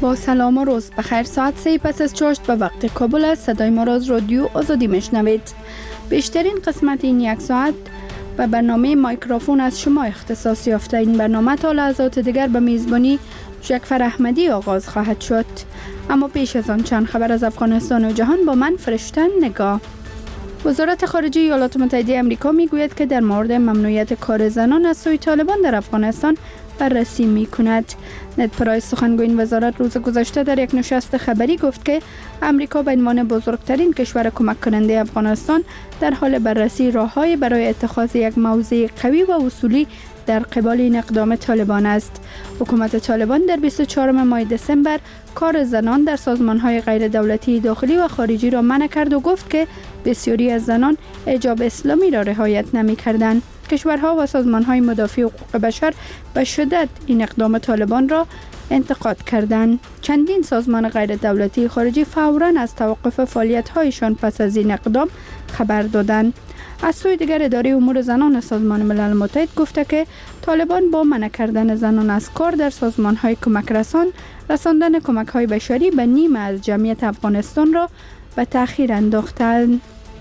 با سلام و روز بخیر. ساعت 3 پس از چاشت به وقت کابل است. صدای ما را از رادیو آزادی میشنوید. بیشترین قسمت این یک ساعت به برنامه مایکروفون از شما اختصاص یافته. این برنامه تا لحظات دیگر به میزبانی جعفر احمدی آغاز خواهد شد. اما پیش از آن چند خبر از افغانستان و جهان با من فرشته نگاه. وزارت خارجه ایالات متحده آمریکا میگوید که در مورد ممنوعیت کار زنان از سوی طالبان در افغانستان بررسی می کند. نت پرایس سخنگوی این وزارت روز گذشته در یک نشست خبری گفت که آمریکا به عنوان بزرگترین کشور کمک کننده افغانستان در حال بررسی راه‌های برای اتخاذ یک موضع قوی و اصولی در قبال این اقدام طالبان است. حکومت طالبان در 24 ماه دسامبر کار زنان در سازمان‌های غیر دولتی داخلی و خارجی را منع کرد و گفت که بسیاری از زنان حجاب اسلامی را رعایت نمی‌کردند. کشورها و سازمان‌های مدافع حقوق بشر به شدت این اقدام طالبان را انتقاد کردند. چندین سازمان غیر دولتی خارجی فوراً از توقف فعالیت‌هایشان پس از این اقدام خبر دادند. از سوی دیگر اداره امور زنان سازمان ملل متحد گفته که طالبان با منع کردن زنان از کار در سازمان‌های کمک رساندن کمک‌های بشری به نیمه از جمعیت افغانستان را به تأخیر انداختند.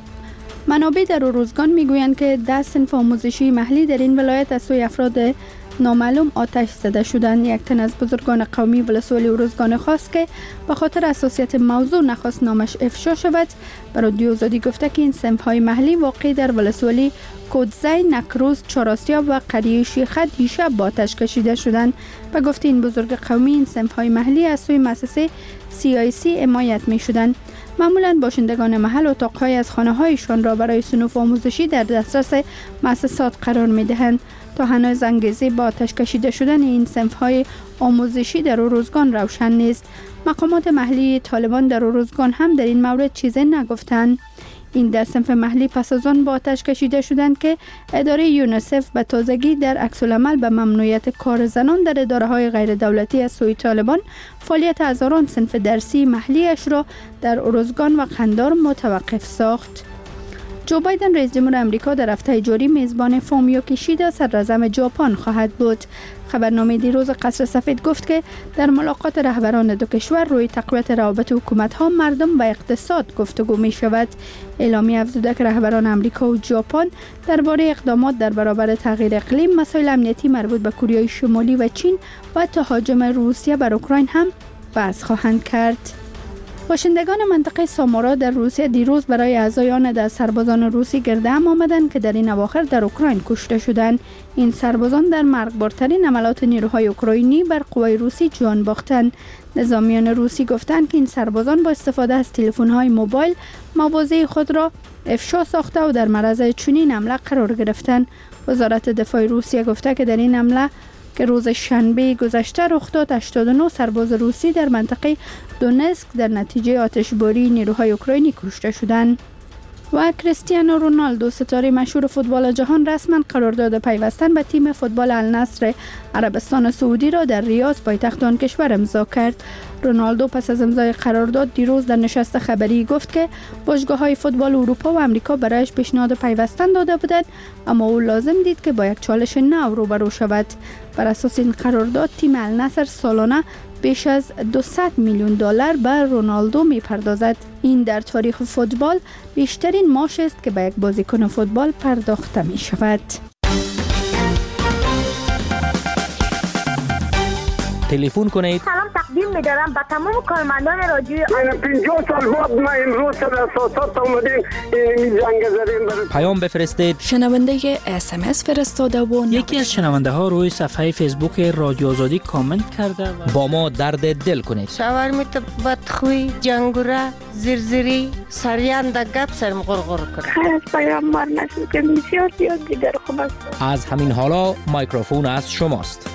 منابع در اروزگان میگویند که 10 صنف آموزشی محلی در این ولایت از سوی افراد نامعلوم آتش زده شدند. یک تن از بزرگان قومی ولسوالی اروزگان خواست که به خاطر حساسیت موضوع نخواست نامش افشا شود. به رادیو آزادی گفته که این صنف‌های محلی واقع در ولسوالی کودزی، نکروز، چهارآسیاب و قریه شیخه دیشب با آتش کشیده شدند. به گفته این بزرگ قومی این صنف‌های محلی از سوی مؤسسه CIC حمایت می‌شدند. معمولاً باشندگان محل اتاق‌های از خانه‌هایشان را برای صنوف آموزشی در دسترس مؤسسات قرار می‌دهند. تا هنوز انگیزه با آتش کشیده شدن این صنف‌های آموزشی در اروزگان روشن نیست. مقامات محلی طالبان در اروزگان هم در این مورد چیزی نگفتند. این 10 صنف محلی پس از آن با آتش کشیده شدند که اداره یونیسف به تازگی در عکس‌العمل به ممنوعیت کار زنان در اداره‌های غیر دولتی از سوی طالبان فعالیت هزاران صنف درسی محلیش را در اروزگان و قندار متوقف ساخت. جو بایدن رئیس جمهور آمریکا در هفته جاری میزبان فومیو کیشیدا صدراعظم ژاپن خواهد بود. خبرنامه دیروز قصر سفید گفت که در ملاقات رهبران دو کشور روی تقویت روابط حکومت‌ها، مردم و اقتصاد گفتگو می شود. اعلامیه افزوده که رهبران آمریکا و ژاپن درباره اقدامات در برابر تغییر اقلیم، مسائل امنیتی مربوط به کره شمالی و چین و تهاجم روسیه بر اوکراین هم بحث خواهند کرد. باشندگان منطقه سامورا در روسیه دیروز برای اعضای آن سربازان روسی گرد هم آمدند که در این اواخر در اوکراین کشته شدند. این سربازان در مرگبارترین عملیات نیروهای اوکراینی بر قوای روسی جان باختند. نظامیان روسی گفتند که این سربازان با استفاده از تلفن‌های موبایل مواضع خود را افشا ساخته و در معرض چنین حمله قرار گرفتند. وزارت دفاع روسیه گفته که در این حمله که روز شنبه گذشته رخ داد 89 سرباز روسی در منطقه دونسک در نتیجه آتشباری نیروهای اوکراینی کشته شدند. و کریستیانو رونالدو ستاره مشهور فوتبال جهان رسما قرارداد پیوستن به تیم فوتبال النصر عربستان سعودی را در ریاض پایتخت آن کشور امضا کرد. رونالدو پس از امضای قرارداد دیروز در نشست خبری گفت که باشگاه‌های فوتبال اروپا و آمریکا برایش پیشنهاد پیوستن داده بودند، اما او لازم دید که با یک چالش نو روبرو شود. بر اساس این قرارداد تیم النصر سالانه بیش از $200 میلیون به رونالدو می‌پردازد. این در تاریخ فوتبال بیشترین معاش است که به یک بازیکن فوتبال پرداخته می‌شود. تلفن کنید. سلام تقدیم می‌دارم به تمام کارمندان رادیوی. من 50 سال بعد ما امروز در اساسات اومدیم این زنگ زدیم برای پیام بفرستید. شنونده SMS فرستاده و یکی از شنونده ها روی صفحه فیسبوک رادیو آزادی کامنت کرده با ما درد دل کنید. شاورمیت بدخوی، جنگوره، زرزری، سریان دگب سرم غرغر کنه. خیلی از پیام مار نشد که بسیار دیگر خوب است. از همین حالا مایکروفون از شماست.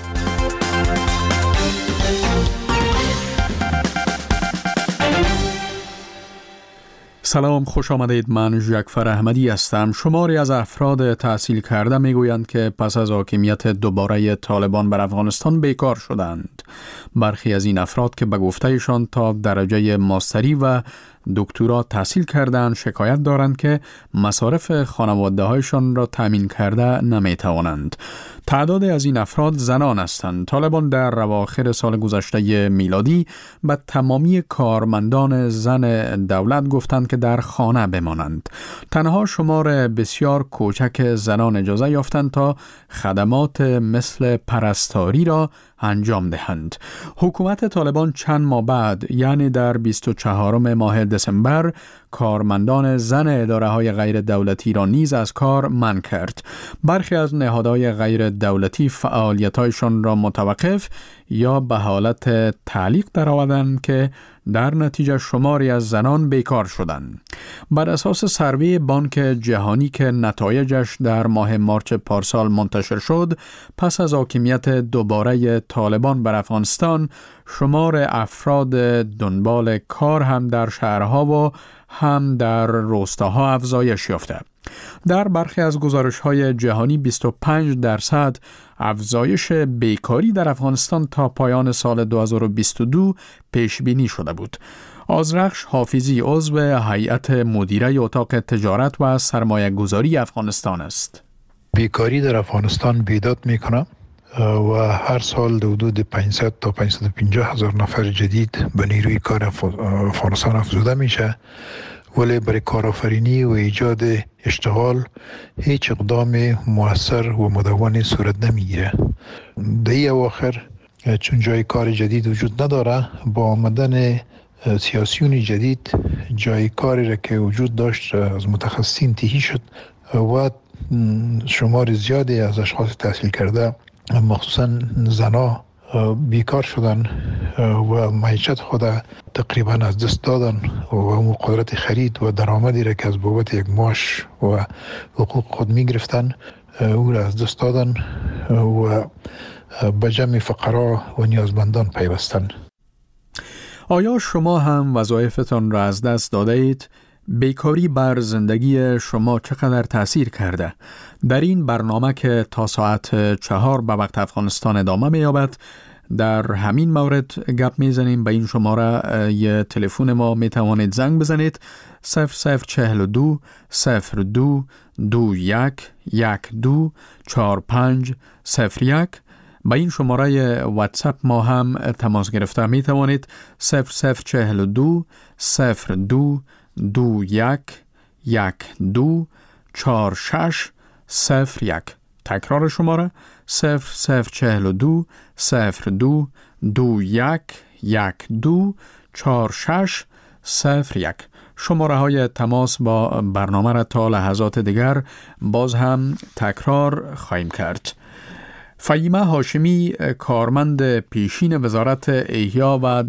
سلام، خوش آمدید. من جعفر احمدی هستم. شماری از افراد تحصیل کرده میگویند که پس از حاکمیت دوباره طالبان بر افغانستان بیکار شدند. برخی از این افراد که به گفتهشان تا درجه ماستری و دکترا تحصیل کردند شکایت دارند که مصارف خانواده هایشان را تامین کرده نمی توانند. تعداد از این افراد زنان هستند. طالبان در اواخر سال گذشته میلادی به تمامی کارمندان زن دولت گفتند که در خانه بمانند. تنها شمار بسیار کوچک زنان اجازه یافتند تا خدمات مثل پرستاری را انجام دهند. حکومت طالبان چند ماه بعد، یعنی در 24 ماه دسامبر، کارمندان زن اداره‌های غیر دولتی را نیز از کار منع کرد. برخی از نهادهای غیر دولتی فعالیت‌هایشان را متوقف یا به حالت تعلیق درآوردند که در نتیجه شماری از زنان بیکار شدند. بر اساس سروی بانک جهانی که نتایجش در ماه مارچ پارسال منتشر شد، پس از حاکمیت دوباره طالبان بر افغانستان، شمار افراد دنبال کار هم در شهرها و هم در روستاها افزایش یافته. در برخی از گزارش‌های جهانی 25% افزایش بیکاری در افغانستان تا پایان سال 2022 پیش بینی شده بود. آذرخش حافظی عضو هیئت مدیره اتاق تجارت و سرمایه گذاری افغانستان است. بیکاری در افغانستان بیداد میکنه و هر سال حدود 500 تا 550 هزار نفر جدید به نیروی کار افغانستان افزوده میشه، ولی برای کارآفرینی و ایجاد اشتغال هیچ اقدام مؤثر و مدون صورت نمیگیره. در این اواخر چون جای کار جدید وجود نداره، با آمدن سیاسیون جدید جای کاری را که وجود داشت از متخصصین تهی شد و شمار زیادی از اشخاص تحصیل کرده مخصوصا زنها بیکار شدن و معیشت خود تقریبا از دست دادن و اون قدرت خرید و درآمدی را که از بابت یک معاش و حقوق خود می گرفتن او را از دست دادن و به جمع فقرا و نیازمندان پیوستن. آیا شما هم وظایفتان را از دست داده اید؟ بیکاری بر زندگی شما چقدر تأثیر کرده؟ در این برنامه که تا ساعت 4 به وقت افغانستان ادامه می‌یابد، در همین مورد گپ میزنیم. به این شماره یه تلفن ما میتوانید زنگ بزنید 0042 02 21 12 45 01. با این شماره واتساپ ما هم تماس گرفته می توانید 0042 02 21 12 46 01. تکرار شماره 0042 02 21 12 46 01. شماره های تماس با برنامه را تا لحظات دیگر باز هم تکرار خواهیم کرد. فهیمه هاشمی، کارمند پیشین وزارت احیا و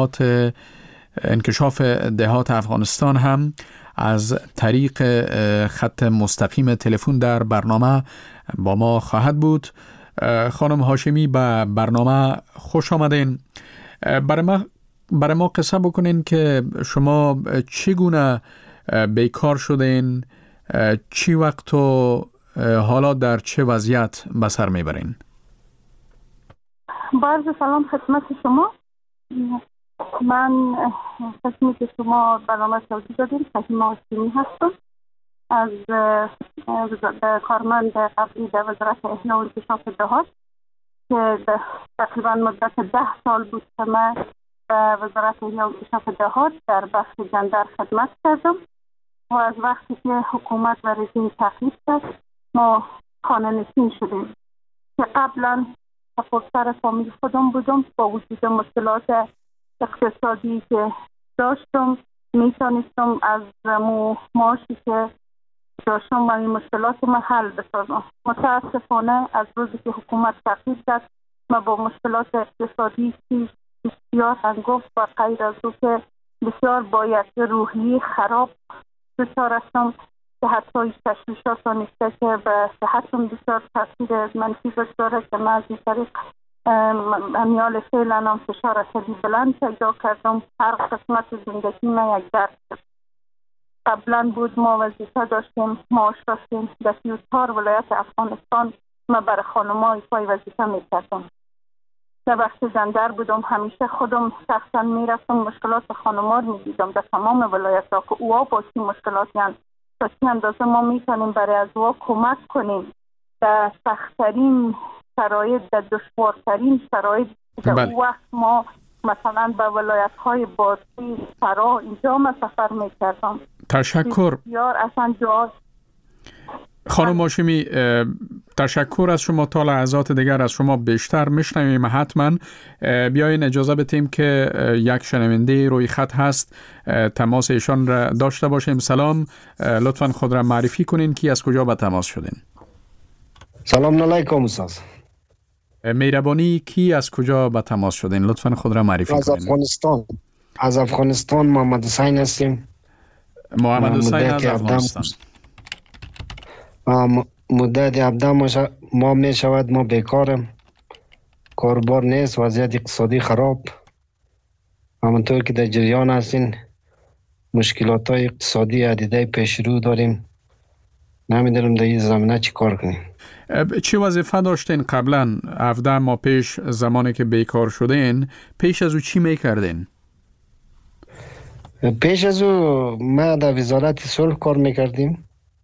انکشاف دهات افغانستان، هم از طریق خط مستقیم تلفن در برنامه با ما خواهد بود. خانم هاشمی، به برنامه خوش آمدین. برای ما قصه بکنین که شما چگونه بیکار شدین، چی وقت و حالا در چه وضعیت به سر میبرین؟ با عرض سلام خدمت شما. من قسمی که شما برنامه توضیح دادیم، فهیمه هاشمی هستم، از کارمند قبلی در وزارت احیا و انکشاف دهات که تقریبا مدت 10 سال بود که من به وزارت احیا و انکشاف دهات در بخش جندر خدمت کردم و از وقتی که حکومت و رژیم تغییر کرد ما خانه نشین شدیم که قبلا سپورتر فامیل خودم بودم. با وجود مشکلات اقتصادی که داشتم میتونستم از معاشی که داشتم و این مشکلات ما حل بسازم. متاسفانه از روزی که حکومت تغییر کرد ما با مشکلات اقتصادی بسیار هنگفت و غیر از او که بسیار باید روحی خراب دچار هستم که حتی تشویشات آنیسته که به صحتم بسیار تاثیر منفی داره که من از این طریق امیال فعلا هم فشار خیلی بلند پیدا کردم. هر قسمت زندگی من یک درد شد. قبلا بود ما وظیفه داشتیم، معاش داشتیم در 34 ولایت افغانستان. من برای خانم‌ها ایفای وظیفه میکردم. در بخش جندر بودم، همیشه خودم شخصا میرفتم مشکلات خانم‌ها رو میدیدم در تمام ولایت‌ها که اوها با چی مشکلاتی هستند، تا چه اندازه ما میتونیم برای از اوها کمک کنیم در سخت‌ترین شرایط در دشوارترین شرایط در اون وقت ما مثلا به ولایت‌های باطی فرا اینجا ما سفر می‌کردم. تشکر. بسیار اصلا جا خانم هاشمی، تشکر از شما. تا لحظات دیگر از شما بیشتر میشنویم. حتما بیاین اجازه بدیم که یک شنونده روی خط هست، تماس ایشان را داشته باشیم. سلام، لطفا خود را معرفی کنین کی از کجا به تماس شدین؟ سلام علیکم استاد. مهربانی، کی از کجا به تماس شدین؟ لطفا خود را معرفی کنین. از افغانستان محمد حسین هستیم. محمد حسین از افغانستان. مدت 17 ماه می شود ما بیکارم، کاربار نیست، وضعیت اقتصادی خراب. همونطور که در جریان هستین مشکلات های اقتصادی عدیده پیش رو داریم. نمیدونم در این زمینه چی کار کنیم. چی وظیفه داشتین قبلا 17 ماه پیش زمانی که بیکار شدین؟ پیش از او چی میکردین؟ پیش از او ما در وزارت صلح کار میکردیم.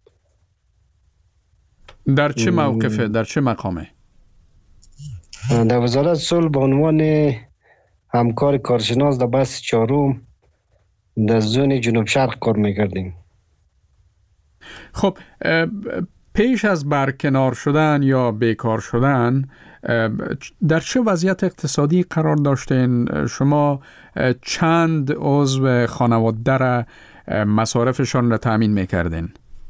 در چه موقفه؟ در چه مقامه؟ در وزارت صلح به عنوان همکار کارشناس در بحث چهارم در زون جنوب شرق کار میکردیم. خب پیش از برکنار شدن یا بیکار شدن در چه وضعیت اقتصادی قرار داشتین؟ شما چند عضو خانواده را مصارفشان را تأمین میکردین؟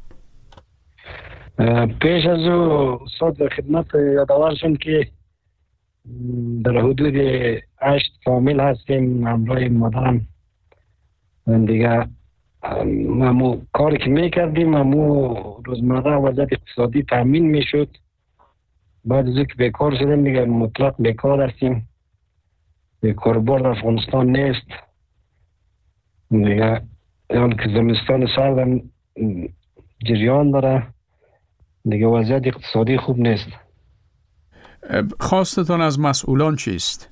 پیش از او صد خدمت یادآور شدم که در حدود 8 فامیل هستیم همراه مادرم. دیگه ممو کاری که میکردیم ممو روزمره وضعیت اقتصادی تأمین میشد. بعد از که بیکار شدیم دیگه مطلق بیکار هستیم. کاربار در افغانستان نیست دیگه. یعنی که زمستان سردم جریان داره دیگه، وضعیت اقتصادی خوب نیست. خواستتان از مسئولان چیست؟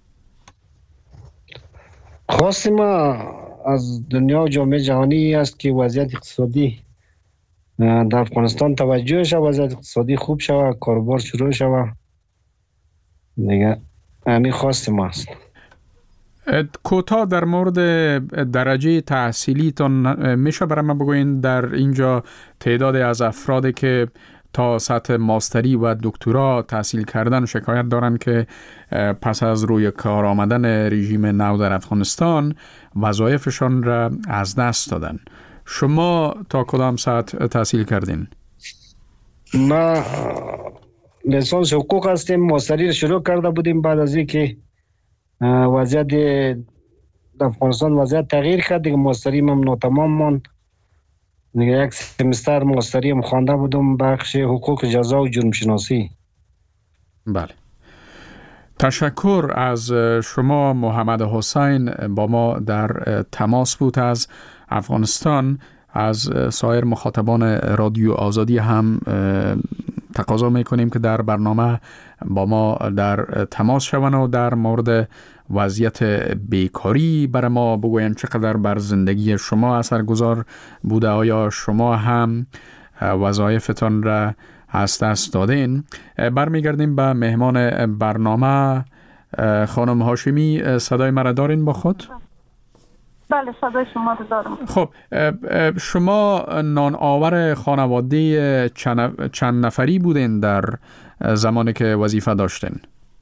خواست ما از دنیا و جامعه جهانی است که وضعیت اقتصادی در افغانستان توجه شود، وضعیت اقتصادی خوب شود، کاروبار شروع شود دیگه. همین خواست ما است. کوتاه در مورد درجه تحصیلیتان میشه برای ما بگوین؟ در اینجا تعداد از افرادی که تا سطح ماستری و دکترا تحصیل کردن شکایت دارن که پس از روی کار آمدن رژیم نو در افغانستان وظایفشان را از دست دادن. شما تا کدام سطح تحصیل کردین؟ ما لیسانس حقوق هستیم، ماستری شروع کرده بودیم. بعد از اینکه وضعیت در افغانستان وضعیت تغییر کرد دیگه ماستری هم ناتمام ماند دیگه. یک سمستر ماستری هم خوانده بودم بخش حقوق جزا و جرم شناسی. بله، تشکر از شما. محمد حسین با ما در تماس بود از افغانستان. از سایر مخاطبان رادیو آزادی هم تقاضا میکنیم که در برنامه با ما در تماس شوند و در مورد وضعیت بیکاری برای ما بگوین چقدر بر زندگی شما اثرگذار بوده. آیا شما هم وظایفتان را از دست دادین؟ برمیگردیم به مهمان برنامه. خانم هاشمی، صدای مرا دارین با خود؟ بله، صدای شما رو دارم. خب شما نان آور خانواده چند نفری بودین در زمانی که وظیفه داشتین؟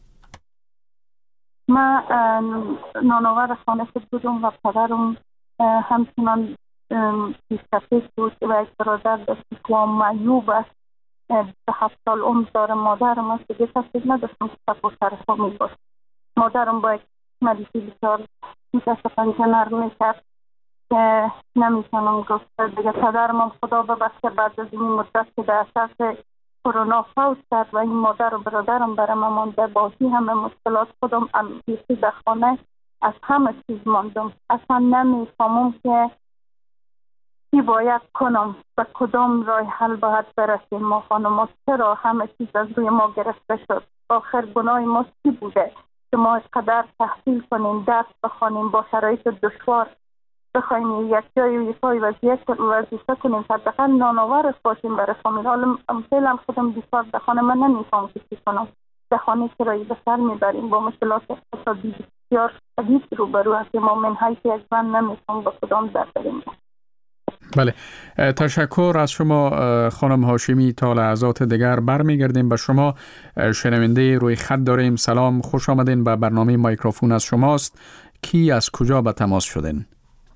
من نان آور خانه بودم و پدرم همچنان پیشکسوت بود و یک برادر داشت که معیوب است، 7 سال عمر داره. مادرم است دیگه تصدیق نداشتم که سپو سر فامیل باشه. مادرم با یک مریضی بسیار متاسفانه کنار میکرد که نمیتونم گفت دیگه. پدرم هم خدا ببخشه بعد از این مدت که در اثر کرونا فوت کرد و این مادر و برادرم برای من مانده. باقی همه مشکلات خودم بیشتر در خانه از همه چیز ماندم. اصلا نمیفهمم که چی باید کنم، به کدام راه حل باید برسیم. ما خانم چرا همه چیز از روی ما گرفته شد؟ آخر گناه ما چی بوده که ما قدر تحصیل کنیم، درس بخوانیم، با شرایط دشوار بخوایم یک جای و یک پای وظیفه کنیم، حداقل نانآور باشیم برای فامیل. حالا فعلا خودم بیکار در خانه، من نمیفهمم که چی کنم. جهانی که رای به سر میبریم با مشکلات اقتصادی بسیار شدید روبرو هستیم. ما من حیث یک زن نمیتونیم با کدام در بریم. بله، تشکر از شما خانم هاشمی. تا لحظات دیگر برمیگردیم به شما. شنونده روی خط داریم. سلام، خوش آمدین به برنامه مایکروفون از شماست. کی از کجا به تماس شدین؟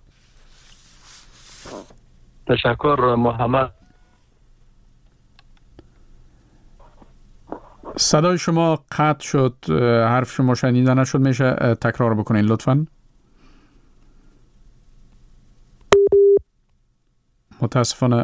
تشکر محمد. صدای شما قطع شد، حرف شما شنیده نشد. میشه تکرار بکنین لطفاً؟ متاسفانه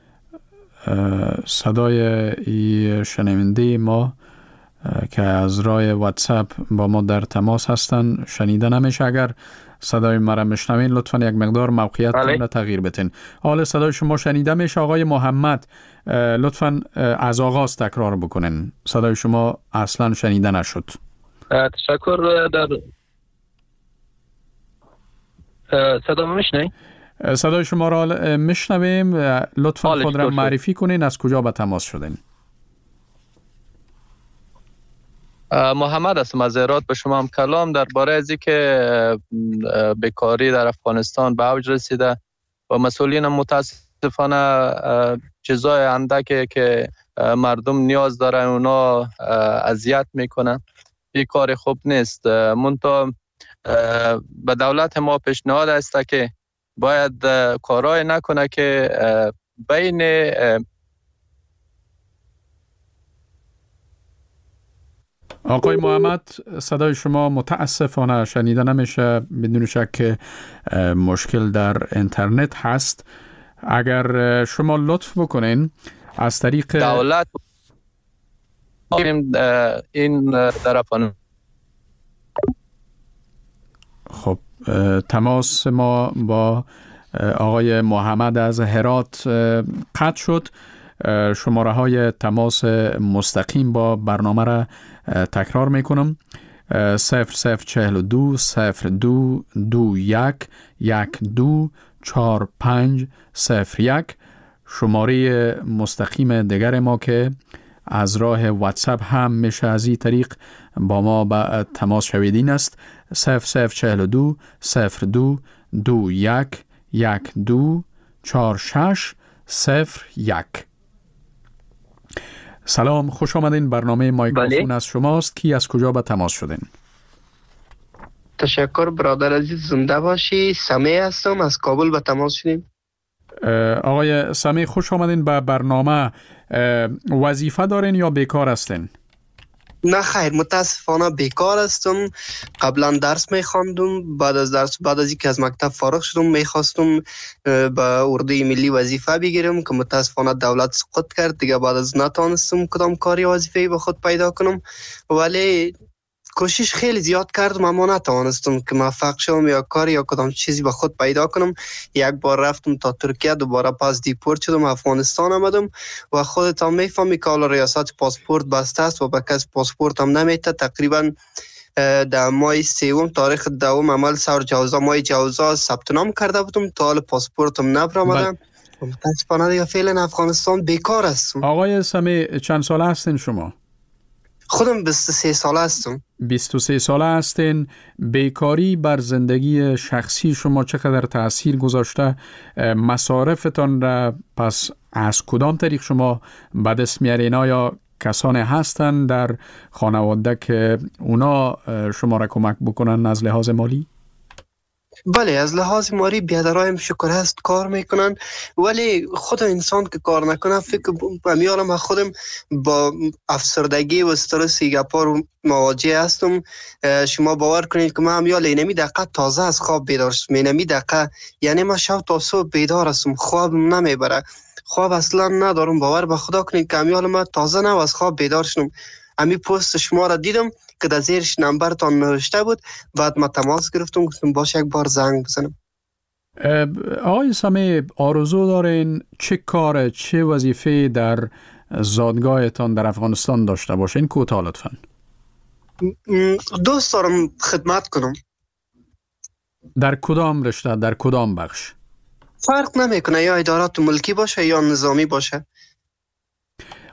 صدای ای شنونده ما که از راه واتساپ با ما در تماس هستن شنیده نمیشه. اگر صدای ما را میشنوین لطفاً یک مقدار موقعیتتون را تغییر بدین. حالا صدای شما شنیده میشه. آقای محمد لطفاً از آغاز تکرار بکنین. صدای شما اصلا شنیده نشد. تشکر. در صدا میشنوید؟ صدای شما را میشنویم. لطفاً خود را معرفی کنین. از کجا به تماس شدین؟ محمد هستم از هرات. به شما هم کلام درباره از اینکه بیکاری در افغانستان به اوج رسیده و مسئولین متاسفانه چیزای اندکی که مردم نیاز دارن اونا اذیت میکنن. این کار خوب نیست. منتها به دولت ما پیشنهاد است که باید کارای نکنه که بین آقای محمد صدای شما متاسفانه شنیده نمیشه. بدون شک که مشکل در اینترنت هست. اگر شما لطف بکنین از طریق دولت این طرفان. خب تماس ما با آقای محمد از هرات قطع شد. شماره های تماس مستقیم با برنامه را تکرار میکنم. 0042 02 21 12 45 01. شماره مستقیم دیگر ما که از راه واتساپ هم میشه از این طریق با ما به تماس شویدین است. 0042 02 21 12 46 01. سلام، خوش آمدین. برنامه مایکروفون از شماست. کی از کجا به تماس شدین؟ تشکر برادر عزیز، زنده باشی. سمیع هستم، از کابل به تماس شدیم. آقای سمیع خوش آمدین به برنامه. وظیفه دارین یا بیکار هستین؟ نه خیر، متاسفانه بیکار هستم. قبلا درس میخواندم. بعد از اینکه از مکتب فارغ شدم میخواستم به اردوی ملی وظیفه بگیرم که متاسفانه دولت سقوط کرد. دیگه بعد از نتونستم کدام کاری وظیفه‌ای به خود پیدا کنم، ولی کوشش خیلی زیاد کردم اما نتوانستم که موفق شوم یا کاری یا کدام چیزی به خود پیدا کنم. یک بار رفتم تا ترکیه، دوباره پس دیپورت شدم، افغانستان آمدم و خودت هم میفهمی که حالا ریاست پاسپورت بسته است و به کس پاسپورت هم نمیده. تقریبا در ماه سوم تاریخ دوم عمل سور جوزا ماه جوزا ثبت نام کرده بودم تا حال پاسپورت هم نبرآمده. متاسفانه دیگه فعلا افغانستان بیکار هستم. آقای سمیع چند ساله هستین شما؟ خودم 23 ساله هستم. 23 ساله هستین. بیکاری بر زندگی شخصی شما چقدر تأثیر گذاشته؟ مصارفتان را پس از کدام طریق شما به دست میارین؟ آیا کسانی هستن در خانواده که اونا شما را کمک بکنن از لحاظ مالی؟ بله، از لحاظ مالی بیادرایم شکر هست کار میکنن، ولی خود انسان که کار نکنه فکر میارم خودم با افسردگی و استرس گپار مواجه هستم. شما باور کنید که من همیال اینمی دقیقه تازه از خواب بیدار شدم. اینمی دقیقه یعنی من شب تا صبح بیدار هستم، خوابم نمیبره، خواب اصلا ندارم. باور به خدا کنید که همیال من تازه نو از خواب بیدار شدم. امی پست شما را دیدم که در زیرش نمبرتان نوشته بود، بعد ما تماس گرفتم گفتم باشه یک بار زنگ بزنم. آقای سمیع آرزو دارین چه کار چه وظیفه در زادگاهتان در افغانستان داشته باشین؟ کوتاه لطفاً. دوست دارم خدمت کنم. در کدام رشته، در کدام بخش؟ فرق نمیکنه، یا ادارات ملکی باشه یا نظامی باشه.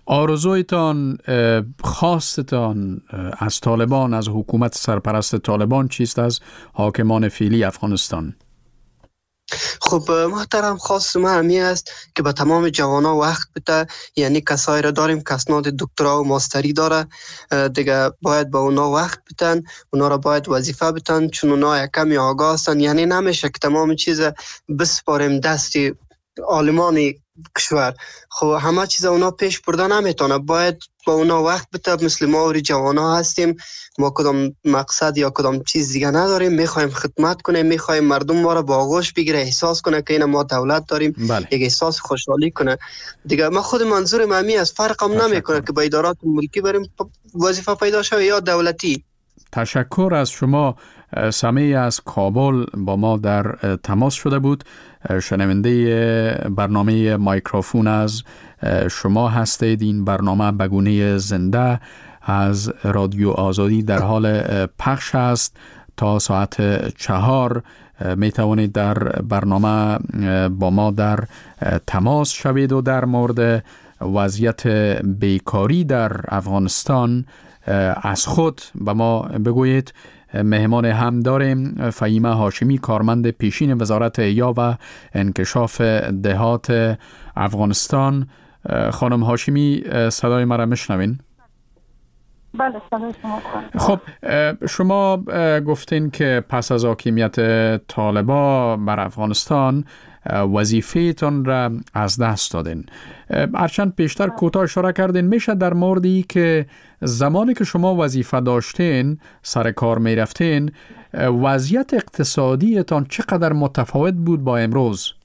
آرزویتان، خواستتان از طالبان، از حکومت سرپرست طالبان چیست، از حاکمان فعلی افغانستان؟ خب محترم، خواست ما همی است که به تمام جوانا وقت بده. یعنی کسایی را داریم که اسناد دکترا و ماستری داره، دیگه باید به اونا وقت بدن، اونا را باید وظیفه بدن، چون اونا کمی آگاه هستن. یعنی نمیشه که تمام چیز بسپاریم دستی عالمانی کشور. خب همه چیز اونا پیش برده نمیتونه، باید با اونا وقت بده. مثل ما اوری جوانا هستیم، ما کدام مقصد یا کدام چیز دیگه نداریم، میخوایم خدمت کنیم، میخوایم مردم ما را با آغوش بگیره، احساس کنه که این ما دولت داریم. بله. یک احساس خوشحالی کنه دیگه. ما خود منظور ممی از فرقم نمیکنه که با ادارات ملکی بریم وظیفه پیدا شوه یا دولتی. تشکر از شما. سمیع از کابل با ما در تماس شده بود. شنونده برنامه مایکروفون از شما هستید. این برنامه به گونه زنده از رادیو آزادی در حال پخش است. تا ساعت 4 می توانید در برنامه با ما در تماس شوید و در مورد وضعیت بیکاری در افغانستان از خود به ما بگویید. مهمان هم داریم فهیمه هاشمی، کارمند پیشین وزارت احیا و انکشاف دهات افغانستان. خانم هاشمی، صدای مرا میشنوین؟ بله، صدای شما. خب شما گفتین که پس از حاکمیت طالبان بر افغانستان وظیفه‌تان را از دست دادین. هرچند پیشتر کوتاه اشاره کردین، میشه در موردی که زمانی که شما وظیفه داشتین، سر کار می رفتین، وضعیت اقتصادیتان چقدر متفاوت بود با امروز؟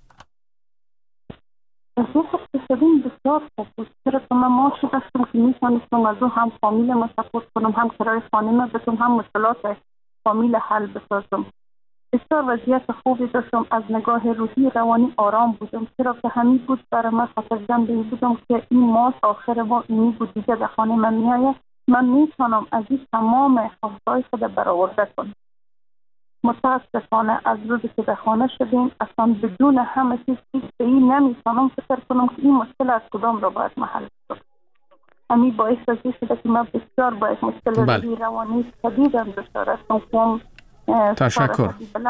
وضعیت اقتصادی بسیار خوب بود، چرا که من معاشی داشتم که میتونستم از او هم فامیل ما سپورت کنم، هم کرای خانه ما بدم، هم مشکلات فامیل حل بسازم. بسیار وضعیت خوبی داشتم. از نگاه روحی روانی آرام بودم، چرا که همین بود برای من خاطرجمع بودم که این ماه آخر ما اینی بود، دیگه به خانه من میآید، من میتونم از این تمام خواستهای خود برآورده کنم. متاسفانه از روزی که به خانه شدیم اصلا بدون همه چیز به این نمیتونم فکر کنم که این مشکل از کدام را باید محل کنم. همین باعث از این شده که من بسیار باید مشکل روحی روانی شدیدم دچار هستم. تشکر.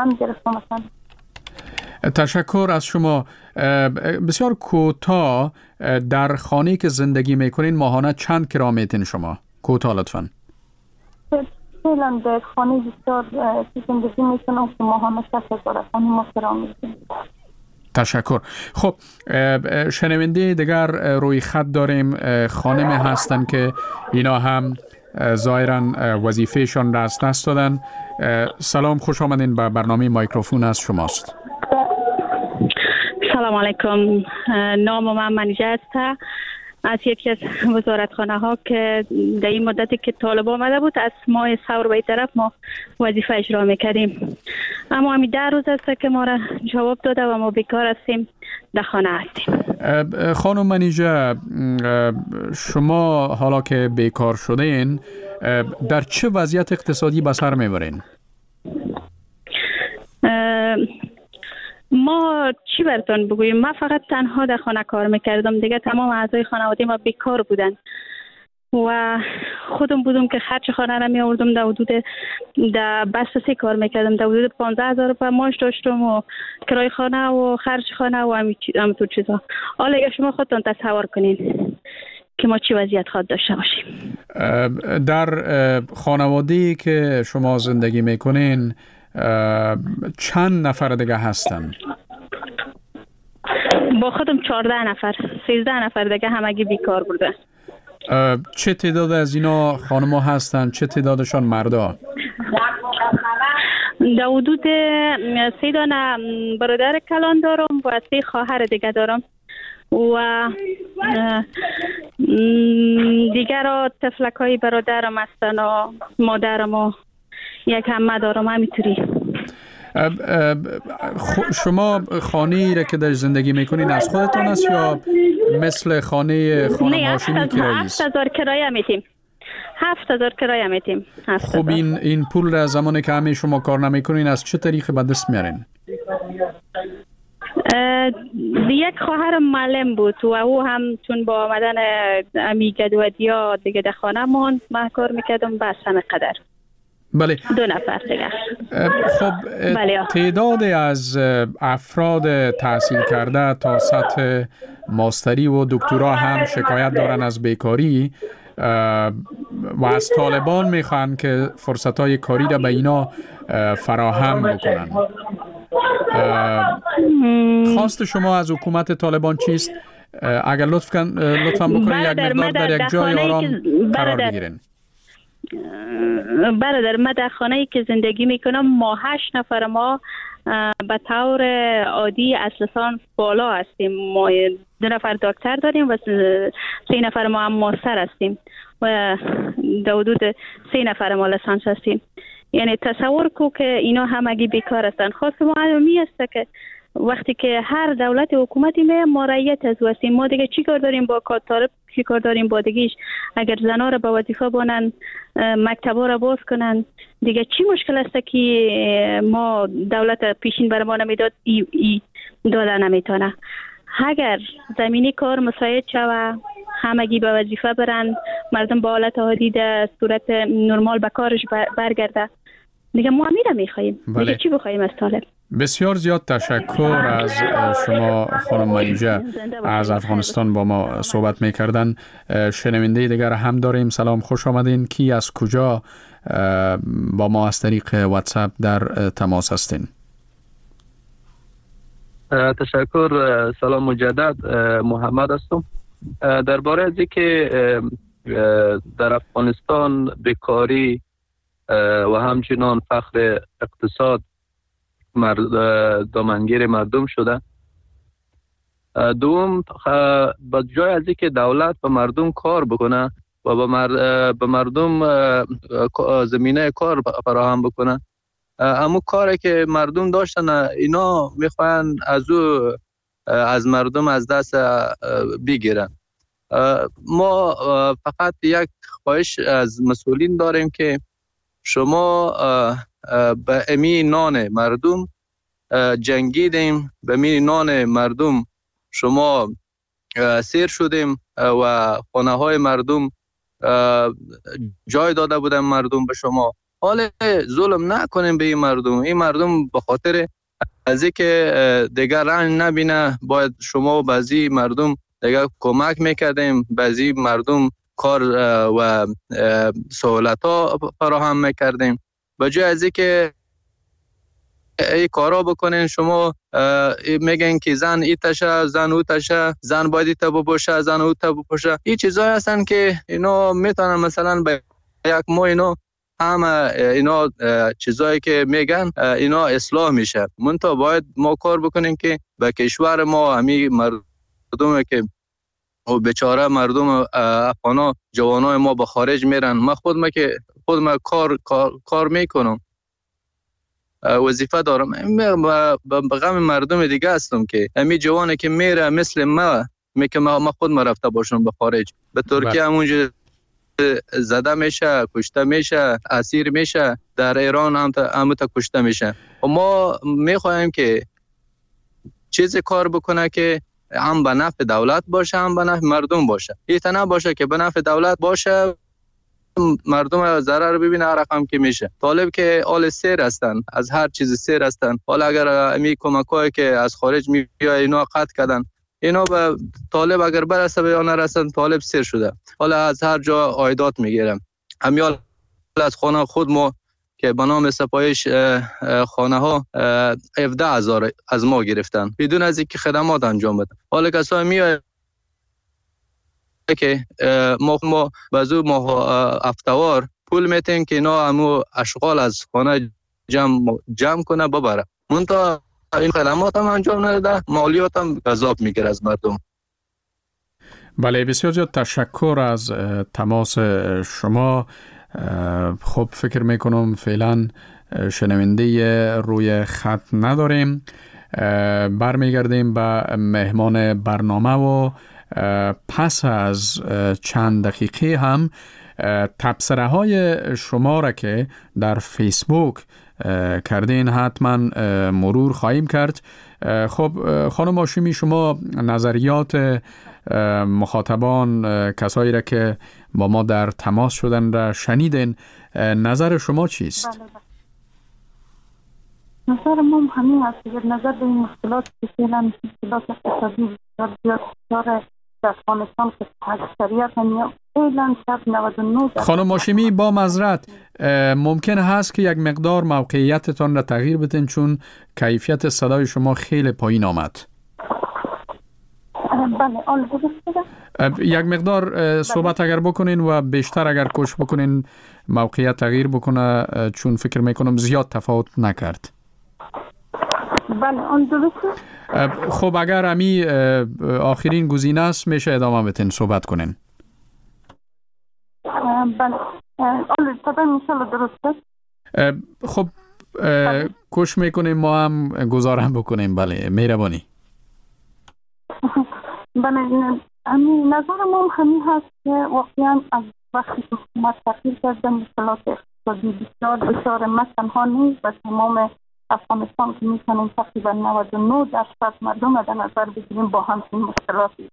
تشکر از شما. بسیار کوتاه، در خانه‌ای که زندگی میکنین ماهانه چند کرا میتین شما؟ کوتاه لطفاً. فعلا در خانه بسیار زندگی میکنم که ماهانه 60,000 خانه ما کرا میتین. تشکر. خب شنونده دیگر روی خط داریم، خانم هستن که اینا هم ظاهراً وظیفهشان را از دست دادن. سلام، خوش آمدین به برنامه مایکروفون از شماست. سلام علیکم. نام من منیژه است، از یکی از وزارتخانه ها که در این مدتی که طالبان آمده بود از ماه ثور به طرف ما وظیفه اجرا میکردیم، اما همین 10 روز است که ما را جواب داده و ما بیکار هستیم، در خانه هستیم. خانم منیژه، شما حالا که بیکار شده این در چه وضعیت اقتصادی به سر میبرین؟ ما چی براتون بگوییم؟ من فقط تنها در خانه کار میکردم، دیگه تمام اعضای خانواده ما بیکار بودن و خودم بودم که خرج خانه را می آوردم. در حدود در بسته کار میکردم، در حدود 15,000 روپیه معاش داشتم و کرای خانه و خرج خانه و همینطور چیزا. حالا اگه شما خودتون تصور کنین که ما چی وضعیت خواهد داشته باشیم. در خانواده‌ای که شما زندگی میکنین چند نفر دیگه هستن؟ با خودم 14 نفر 13 نفر دیگه همگی بیکار بودن. چه تعداد از اینا خانم‌ها هستن؟ چه تعدادشان مردا؟ در حدود 3 دانه برادر کلان دارم و 3 خواهر دیگه دارم و دیگر طفلکای برادرم هستن و مادرم و یک عمه دارم. همینطوری. شما خانه‌ای را که در زندگی میکنین از خودتان است یا مثل خانه خانم هاشمی کرایی است؟ 7,000 کرایه میتیم. 7,000 کرایه میتیم. خب این پول را زمانی که همه شما کار نمیکنین از چه طریقی به دست میارین؟ یک خواهرم معلم بود و او هم چون با آمدن امی جدودیا دیگه در خانه موند، من کار میکردم بس همه قدر. بله. 2 نفر دیگه. خب تعدادی از افراد تحصیل کرده تا سطح ماستری و دکترا هم شکایت دارن از بیکاری و از طالبان میخوان که فرصتهای کاری را به اینا فراهم بکنن. خواست شما از حکومت طالبان چیست؟ اگر لطفاً بکنید یک مقدار در یک جای آرام قرار بگیرین. برادر، من در خانه‌ای که زندگی میکنم، ما 8 نفر ما به طور عادی از لیسانس بالا هستیم. ما 2 نفر دکتر داریم و 3 نفر ما هم ماستر هستیم و در حدود 3 نفر ما لیسانس هستیم. یعنی تصور کو که اینا همگی بیکار هستن. خواست ما می است که وقتی که هر دولت حکومتی می ما رعیت از هستیم، ما دیگه چی کار داریم با طالب، چی کار داریم با دیگیش؟ اگر زنا را به وظیفه بانن، مکتبا را باز کنن، دیگه چی مشکل است که ما دولت پیشین بر ما نمیداد ای داده نمیتونه؟ اگر زمینی کار مساعد شوه، همگی به وظیفه برن، مردم با حالت عادی در صورت نرمال به کارش برگرده، دیگه ما میره میخواییم. دیگه چی بخوایم از طالب؟ بسیار زیاد تشکر از شما خانم منیژه از افغانستان با ما صحبت میکردن. شنونده دیگر هم داریم. سلام، خوش آمدین. کی از کجا با ما از طریق واتساپ در تماس هستین؟ تشکر. سلام مجدد. محمد هستم. درباره از اینکه در افغانستان بیکاری و همچنان فقر اقتصاد دامنگیر مردم شده. دوم، با جای از اینکه دولت به مردم کار بکنه و به مردم زمینه کار فراهم بکنه، همون کاری که مردم داشتن اینا میخوان از مردم از دست بگیرن. ما فقط یک خواهش از مسئولین داریم که شما به امی نان مردم جنگیدیم، به امی نان مردم شما سیر شدیم و خانه های مردم جای داده بودن مردم به شما. حالا ظلم نکنیم به این مردم. این مردم به خاطر از اینکه دیگر رنج نبینه باید شما بعضی مردم دیگر کمک میکردیم، بعضی مردم کار و سهولت ها فراهم میکردیم. به جای از اینکه ای کارا بکنین شما میگن که زن ایتشه، زن اوتشه، زن باید ایتا بپوشه، زن اوتا بپوشه. این چیزایی هستن که اینا میتونن مثلا به یک ماه اینا همه اینا چیزایی که میگن اینا اصلاح میشه. منتها باید ما کار بکنیم که به کشور ما همی مردم که و بیچاره مردم افغانا جوانای ما به خارج میرن. من خودم کار میکنم، وظیفه دارم، به غم مردم دیگه هستم که امی جوانی که میره مثل ما میگه ما خودم رفته باشم به خارج، به ترکیه همونجا زده میشه، کشته میشه، اسیر میشه، در ایران هم کشته میشه. و ما میخوایم که چیزی کار بکنه که هم به نفع دولت باشه هم به نفع مردم باشه. ایتا نباشه که به نفع دولت باشه مردم ضرر ببینه رقم که میشه. طالب که آل سیر هستن، از هر چیز سیر هستن. حالا اگر امی کمکایی که از خارج میاد اینا قطع کردن، اینا به طالب اگر برسه به آن نرسن طالب سیر شده. حالا از هر جا عایدات میگیرم. همیال از خانه خود ما که به نام سپایش خانه ها 17,000 از ما گرفتن بدون از اینکه خدمات انجام بدن. حالا کسایی میاد که ما بازو ما افتوار پول میتین که اینا همو اشغال از خانه جمع کنه ببره. منتها این خدمات هم انجام نده، مالیات هم گزاف میگیره از مردم. بله، بسیار زیاد تشکر از تماس شما. خب فکر میکنم فعلا شنونده روی خط نداریم. برمیگردیم به مهمان برنامه و پس از چند دقیقه هم تبصره های شما را که در فیسبوک کردین حتما مرور خواهیم کرد. خب خانم هاشمی، شما نظریات مخاطبان، کسایی را که با ما در تماس شدن را شنیدین، نظر شما چیست؟ نظر ما همین است که نظر به این مشکلات که فعلا مشکلات اقتصادی بسیار زیاد در افغانستان که اکثریت فعلا 99. خانم هاشمی، با معذرت ممکن هست که یک مقدار موقعیتتان را تغییر بدین، چون کیفیت صدای شما خیلی پایین آمد. بله، آن درست. یک مقدار صحبت اگر بکنین و بیشتر اگر کوشش بکنین موقعیت تغییر بکنه، چون فکر میکنم زیاد تفاوت نکرد. بله، آن درسته. خب اگر امی آخرین گزینه است میشه ادامه بدین صحبت کنین. بله، آن صدای میشه درسته. خب کوشش میکنیم ما هم گزارم بکنیم. بله، مهربانی. بله، همین نظر ما همین هست که واقعا از وقتی که حکومت تغییر کرده مشکلات اقتصادی بسیار ما تنها نیست و تمام افغانستان که میتونیم تقریبا 99% مردم در نظر بگیریم با همچین مشکلاتی.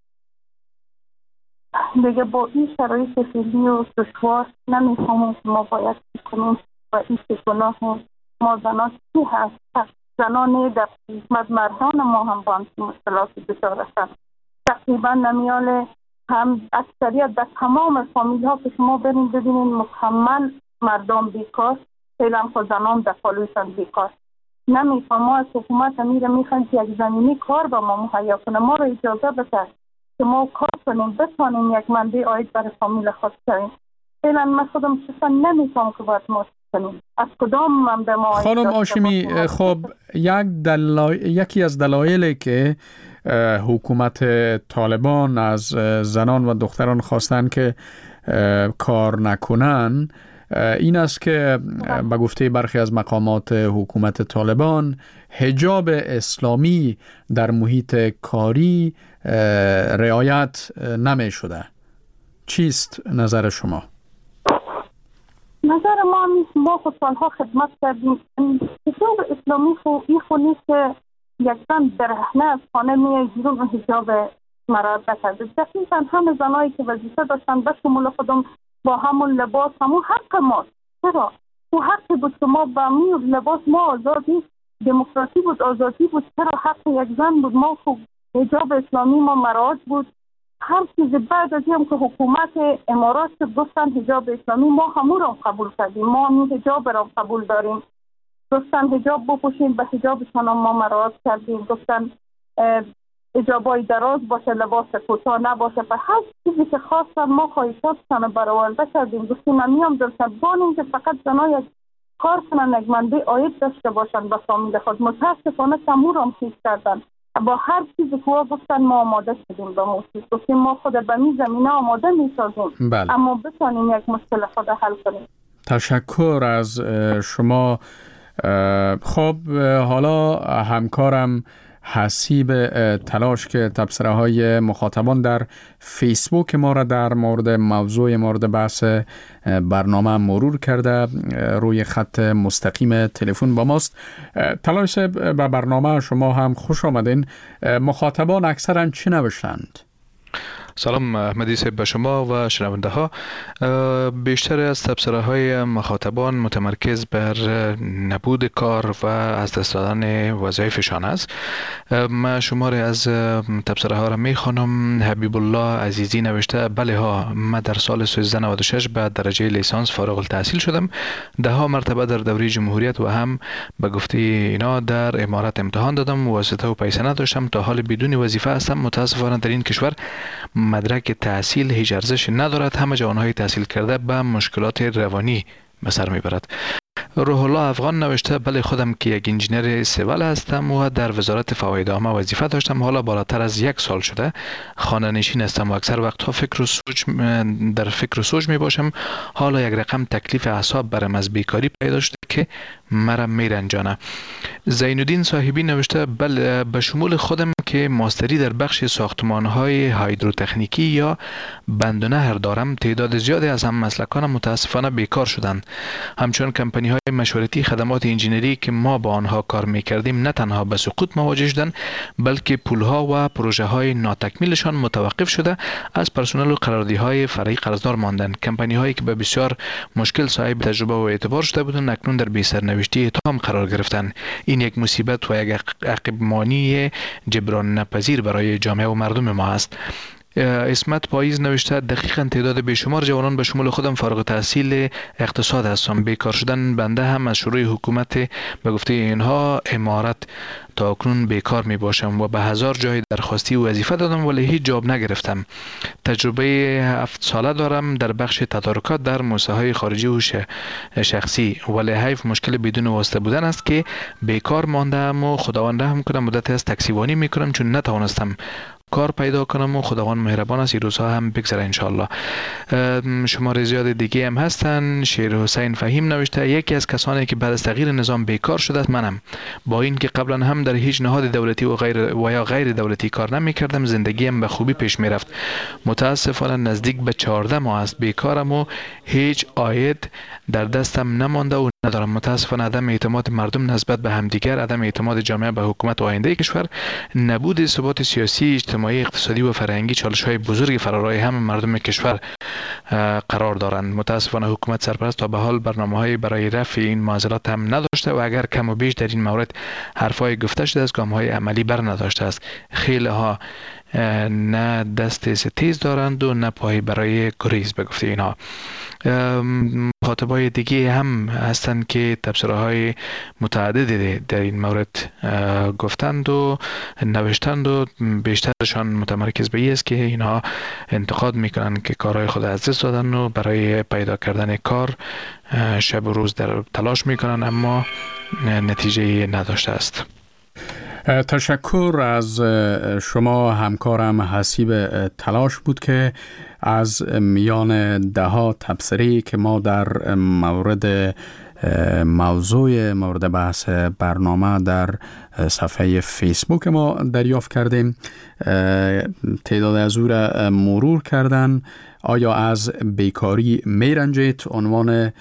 دیگه با این شرایط فعلی و دشوار نمیفهمیم که ما باید چی کنیم و این گناه ما زنان چی هست. زنان در خدمت مردان ما هم با همچین مشکلاتی دچار هستند. تقریبا نمیال هم اکثریت در تمام فامیل ها که شما برین ببینین مکمل مردم بیکار، فعلا خود زنان در پالویشان بیکار. نمیفهم ما از حکومت امیر میخوایم که یک زمینی کار با ما مهیا کنه، ما رو اجازه بده که ما کار کنیم، بتانیم یک منبع عاید برای فامیل خود کنیم. فعلا من خودم چیزا نمیفهم که باید ما کنیم، از کدام منبع ما عاید. خانم هاشمی، خب یکی از دلایلی که حکومت طالبان از زنان و دختران خواستن که کار نکنن این است که به گفته برخی از مقامات حکومت طالبان حجاب اسلامی در محیط کاری رعایت نمی شده. چیست نظر شما؟ نظر ما خود سالها خدمت کردیم. حجاب اسلامی خو نیست که یک زن برهنه از خانه میای بیرون و حجاب مراد نکرده. دقیقا همه زنایی که وظیفه داشتن به شمول خودم با همون لباس همون حق ماست. چرا؟ او حقی بود که ما با همون لباس ما آزادی، دموکراسی بود، آزادی بود. چرا حق یک زن بود؟ ما خوب حجاب اسلامی ما مراعات بود. هر چیز بعد از این که حکومت امارات گفتن حجاب اسلامی، ما همون را قبول کردیم. ما همون حجاب را قبول داریم. گفتن حجاب بپوشیم، به حجابشان ما مراعات کردیم. گفتن حجابای دراز باشه، لباس کوتاه نباشه. به هر چیزی که خواستن ما خواهشاتشان برآورده کردیم. گفتیم من میام دلتبانیم که فقط زنها یک کار کنن، یک منبع عاید داشته باشن به فامیل خود. متاسفانه تمور هم چیز کردن. با هر چیزی که گفتن ما آماده شدیم به موسیقی. گفتیم ما خود به می زمینه آماده می سازیم. بله. اما بتانیم یک مشکل خود حل کنیم. تشکر از شما. خب حالا همکارم حسیب تلاش که تبصره های مخاطبان در فیسبوک ما را در موضوع مورد بحث برنامه مرور کرده، روی خط مستقیم تلفن با ماست. تلاش به برنامه شما هم خوش آمدین. مخاطبان اکثرا چی نوشتند؟ سلام احمدی صاحب به شما و شنونده ها. بیشتر از تبصره های مخاطبان متمرکز بر نبود کار و از دست دادن وظایفشان است. من شماری از تبصره ها را می خوانم. حبیب الله عزیزی نوشته بله ها، من در سال 1396 به درجه لیسانس فارغ التحصیل شدم. 10 مرتبه در دوره جمهوریت و هم به گفته اینا در امارات امتحان دادم، واسطه و پیسه نداشتم، تا حال بدون وظیفه هستم. متاسفانه در این کشور مدرک تحصیل هیچ ارزشی ندارد. همه جوانهای تحصیل کرده به مشکلات روانی به سر میبرد. روح الله افغان نوشته بله خودم که یک انجینر سیول هستم و در وزارت فواید عامه وظیفه داشتم. حالا بالاتر از 1 سال شده خانه نشین هستم و اکثر وقتها در فکر و سوچ می باشم. حالا یک رقم تکلیف اعصاب برم از بیکاری پیدا شده که مرا میرنجانه. زین الدین صاحبی نوشته بله به شمول خودم که ماستری در بخش ساختمان‌های هایدروتکنیکی یا بند و نهر دارم، تعداد زیادی از هم مسلکان متاسفانه بیکار شدند. همچون کمپانی‌های مشورتی خدمات انجینری که ما با آنها کار می‌کردیم نه تنها به سقوط مواجه شدند، بلکه پول‌ها و پروژه‌های ناتکمیلشان متوقف شده از پرسنل و قراردادهای فرعی قرضدار ماندند. کمپانی‌هایی که به بسیار مشکل صاحب تجربه و اعتبار شده بودند اکنون در بی سرنوشتی اتهام قرار گرفتند. این یک مصیبت و یک عقب‌مانی جبران ناپذیر برای جامعه و مردم ما است. اسمت پاییز نوشته دقیقاً تعداد بیشمار جوانان به شمول خودم فارغ التحصیل اقتصاد هستم. بیکار شدن بنده هم از شروع حکومت به گفته اینها امارت تا اکنون بیکار می باشم و به هزار جای درخواستی و وظیفه دادم ولی هیچ جواب نگرفتم. تجربه 7 ساله دارم در بخش تدارکات در موسسه‌های خارجی و شخصی، ولی حیف مشکل بدون واسطه بودن است که بیکار ماندم و خداوند رحم کنه. مدت از تکسیبانی میکنم چون نتوانستم کار پیدا کنم و خداوند مهربان است این روزها هم بگذره انشالله. شمار زیاد دیگه هم هستن. شیر حسین فهیم نوشته یکی از کسانی که بعد از تغییر نظام بیکار شده است منم. با این که قبلا هم در هیچ نهاد دولتی و یا غیر دولتی کار نمی کردم، زندگیم به خوبی پیش می رفت. متاسفانه نزدیک به 14 ماه است بیکارم و هیچ عاید در دستم نمانده و ندارم. متاسفانه عدم اعتماد مردم نسبت به همدیگر، عدم اعتماد جامعه به حکومت و آینده کشور، نبود ثبات سیاسی، اجتماعی، اقتصادی و فرهنگی چالش‌های بزرگی فرارای همه مردم کشور قرار دارند. متاسفانه حکومت سرپرست تا به حال برنامه‌های برای رفع این معضلات هم نداشته و اگر کم و بیش در این مورد حرفای گفته شده است، گام‌های عملی بر نداشته است. خیلی ها نه دست تیز دارند و نه پای برای گریز به گفته اینها. مخاطبای دیگه هم هستند که تبصره‌های متعددی در این مورد گفتند و نوشتند و بیشترشان متمرکز به این است که اینها انتقاد میکنند که کارهای خود از دست دادن و برای پیدا کردن کار شب و روز در تلاش میکنند اما نتیجه نداشته است. تشکر از شما همکارم حسیب تلاش بود که از میان ده‌ها تبصره که ما در مورد موضوع مورد بحث برنامه در صفحه فیسبوک ما دریافت کردیم تعداد از او را مرور کردن. آیا از بیکاری میرنجید؟ عنوان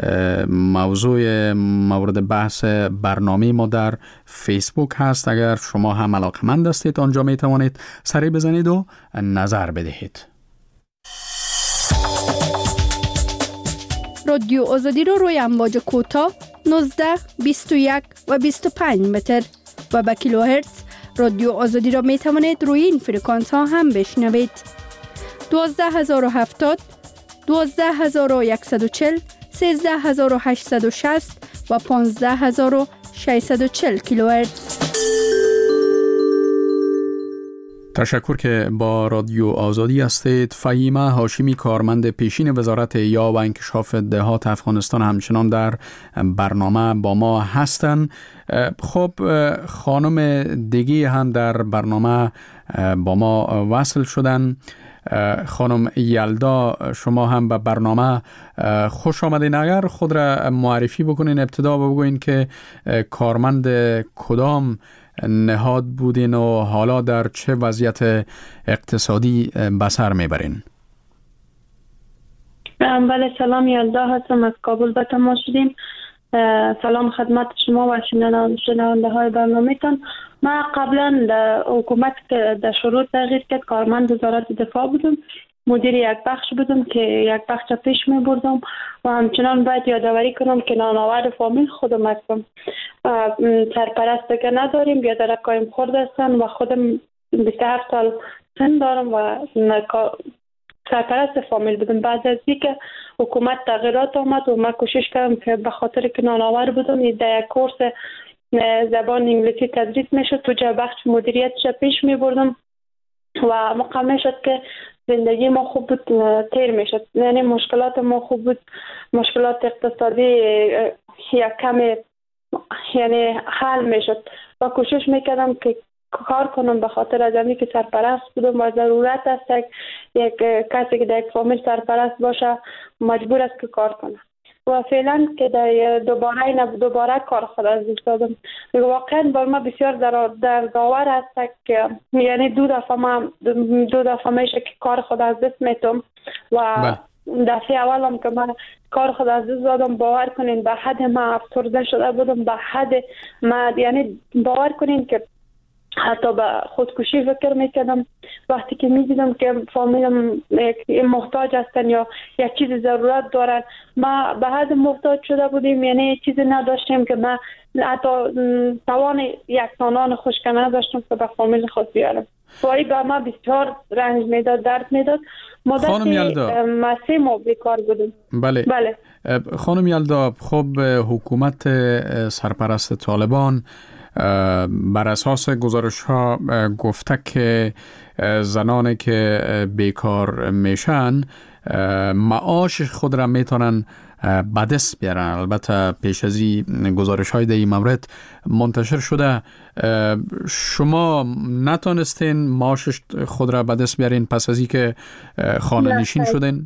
موضوع مورد بحث برنامه ما در فیسبوک هست. اگر شما هم علاقمند هستید آنجا می توانید سری بزنید و نظر بدهید. رادیو آزادی رو روی امواج کوتاه 19, 21 و 25 متر و با کیلوهرتز رادیو آزادی را می توانید روی این فرکانس ها هم بشنوید. 12070 12140 13860 و 15640 کیلوهرتز. تشکر که با رادیو آزادی هستید. فهیمه هاشمی کارمند پیشین وزارت احیا و انکشاف دهات افغانستان همچنان در برنامه با ما هستند. خب خانم دیگی هم در برنامه با ما وصل شدن. خانم یلدا شما هم به برنامه خوش آمدین. اگر خود را معرفی بکنین ابتدا بگوین که کارمند کدام نهاد بودین و حالا در چه وضعیت اقتصادی به سر میبرین؟ بله سلام، یلدا هستم از کابل به تماس شدیم. سلام خدمت شما و شنونده های برنامه تان. ما قبلا در حکومت که در شروع تغییر کرد کارمند وزارت دفاع بودم، مدیر یک بخش بودم که یک بخش پیش می بردم و همچنان باید یادآوری کنم که نانآور فامیل خودم هستم. سرپرست که نداریم، بیادرکایم خورد هستن و خودم 27 سال سن دارم و سرپرست فامیل بودم. بعد از اینکه حکومت تغییرات آمد و من کوشش کردم که به خاطر که نانآور بودم در یک کورس زبان انگلیسی تدریس میشد تو جا بخش مدیریتش پیش می بردم و مقام شد که زندگی ما خوب بود تیر میشد، یعنی مشکلات ما خوب بود، مشکلات اقتصادی یک کمی یعنی حل میشد و کوشش میکردم که کار کنم به خاطر از اینکه سرپرست بودم و ضرورت است یک کسی که در یک فامیل سرپرست باشه مجبور است که کار کنه. و فعلا که دوباره کار خود از دست دادم. واقعا بر ما بسیار دردآور است که یعنی دو دفعه میشه که کار خود از دست میتم و دفعه اولم که من کار خود از دست دادم، باور کنین به حد من افسرده شده بودم، به حد من یعنی باور کنین که حتی به خودکشی فکر میکردم وقتی که میدیدم که فامیلم محتاج هستن یا یک چیز ضرورت دارن. ما به حد محتاج شده بودیم، یعنی چیزی نداشتیم که من حتی توان یک نان خشک نداشتم که به فامیل خود بیارم. ولی به ما بسیار رنج میداد، درد میداد. خانم یلدا، ما 3 ماه بیکار بودیم. بله. خانم یلدا، خب حکومت سرپرست طالبان بر اساس گزارش ها گفته که زنانی که بیکار میشن معاش خود را میتونن به دست بیارن. البته پیش از این گزارش های در این مورد منتشر شده، شما نتونستین معاش خود را به دست بیارین پس از این که خانه نشین شدین؟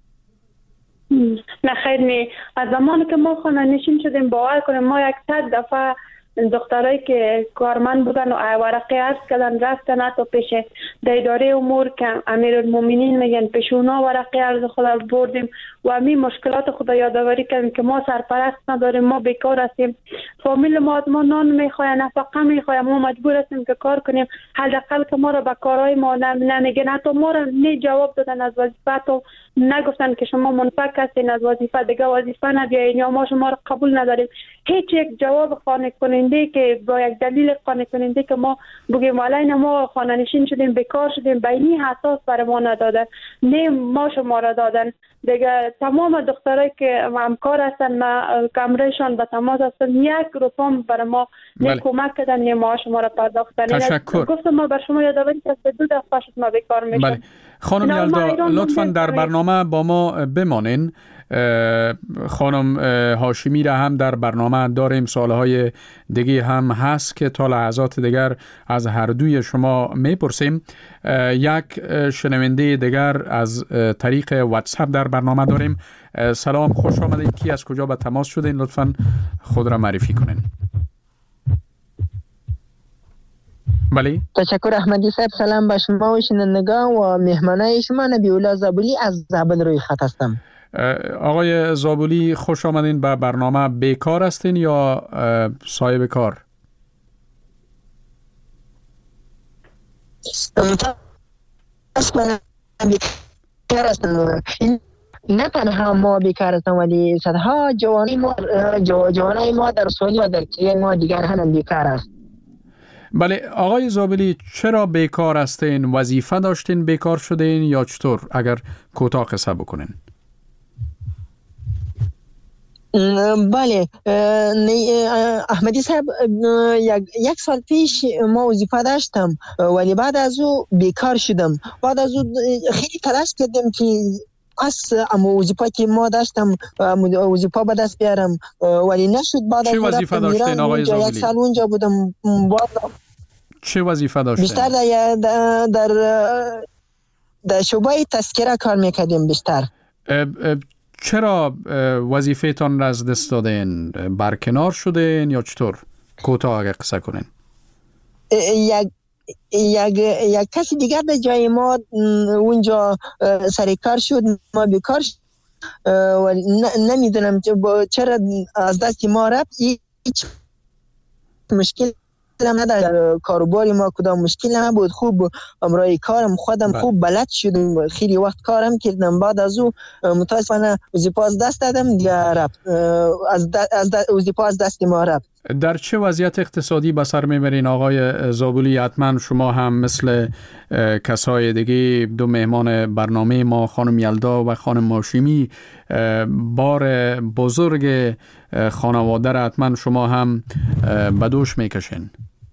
نه خیر، نه. از زمانی که ما خانه نشین شدیم باور کنیم ما 100 دفعه دخترایی که کارمند بودن و ورقه عرض کردن رفتن حتی پیش اداره امور که امیرالمومنین میگن پیش اونا ورقه عرض خود بردیم و همین مشکلات خود یادآوری کردیم که ما سرپرست نداریم، ما بیکار هستیم، فامیل ما نان میخواه، نفقه میخواه، ما مجبور هستیم که کار کنیم. حداقل که ما را به کارهای ما نمیگن، حتی ما را نه جواب دادن از وظیفه، تو نگفتن که شما منفک هستین از وظیفه، دیگه وظیفه نبیاین یا ما شما را قبول نداریم. هیچ یک جواب قانع کننده که با یک دلیل قانع کننده که ما بگیم والله ما خانه نشین شدیم بیکار شدیم به این اساس بر ما ندادن، نه ما شما را دادن. دیگه تمام دخترایی که همکار هستن ما کمرشان به تماس هستن، 1 روپام بر ما نه کمک کردن نه ما شما را پرداختن. تشکر. گفتم ما بر شما یادآوری که 2 دفعه شد ما بیکار میشیم. بله. خانم یلدا لطفاً در برنامه با ما بمانین. خانم هاشمی را هم در برنامه داریم، سوالهای دیگه هم هست که تا لحظات دیگر از هر دوی شما میپرسیم. یک شنونده دیگر از طریق واتساپ در برنامه داریم. سلام، خوش آمدین. کی از کجا به تماس شدین؟ لطفاً خود را معرفی کنین. بله. تشکر احمدی صاحب. سلام به شما و شنوندگان و مهمانای شما. نبی‌الله زابلی از زابل روی خط هستم. آقای زابلی خوش آمدین به برنامه. بیکار هستین یا صاحب کار؟ بیکار هستم. نه تنها ما بیکار هستم ولی صدها جوانای ما در سوئد و در کیه ما دیگر هم بیکار است. بله آقای زابلی، چرا بیکار هستین؟ وظیفه داشتین بیکار شدین یا چطور؟ اگر کوتاه قصه بکنین. بله احمدی صاحب، 1 سال پیش ما وظیفه داشتم ولی بعد از او بیکار شدم. بعد از او خیلی تلاش کردم که از وظیفه که ما داشتم وظیفه به دست بیارم ولی نشد. بعد چه وظیفه داشتین آقای زابلی؟ 1 سال اونجا بودم. چه وظیفه داشتین؟ بیشتر در شعبه تذکره کار میکردیم بیشتر. چرا وظیفه تان را از دست دادین؟ برکنار شدین یا چطور؟ کوتاه اگه قصه کنین. یک کسی دیگر در جای ما اونجا سر کار شد، ما بیکار شد و نمیدونم چرا از دست ما رفت. هیچ مشکل نداشت، کاروباری ما کدام مشکل نبود، خوب امرای کارم خودم خوب بلد شدم، خیلی وقت کارم کردم. بعد از او متاسفانه وظیفه از دست دادم دیگه رفت، وظیفه از دست ما رفت. در چه وضعیت اقتصادی به سر میبرین آقای زابلی؟ حتما شما هم مثل کسای دیگه 2 مهمان برنامه ما خانم یلدا و خانم هاشمی بار بزرگ خانواده را حتما شما هم به دوش میکشین.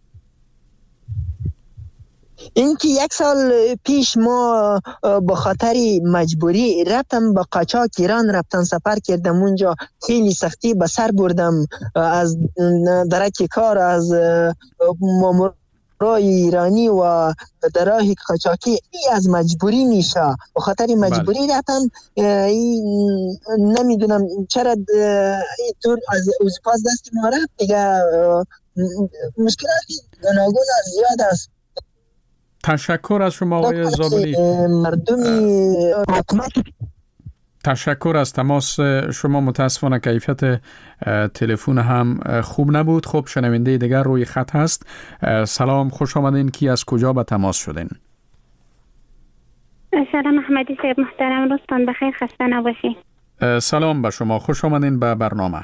این که 1 سال پیش ما به خاطر مجبوری رفتم به قاچاق ایران رفتم، سفر کردم اونجا، خیلی سختی به سر بردم، از درک کار، از راه ایرانی و در راه قاچاقی ای از مجبوری میشه. به خاطر مجبوری رفتن. نمیدونم چرا اینطور از پاس دست ما رفت دیگه. مشکلاتی گوناگون زیاد است. تشکر از شما آقای زابلی. مردمی حکومت تشکر از تماس شما. متاسفانه کیفیت تلفن هم خوب نبود. خب شنونده دیگر روی خط هست. سلام، خوش آمدین. کی از کجا به تماس شدین؟ سلام احمدی صاحب محترم، روزتان بخیر، خسته نباشید. سلام به شما، خوش آمدین به برنامه.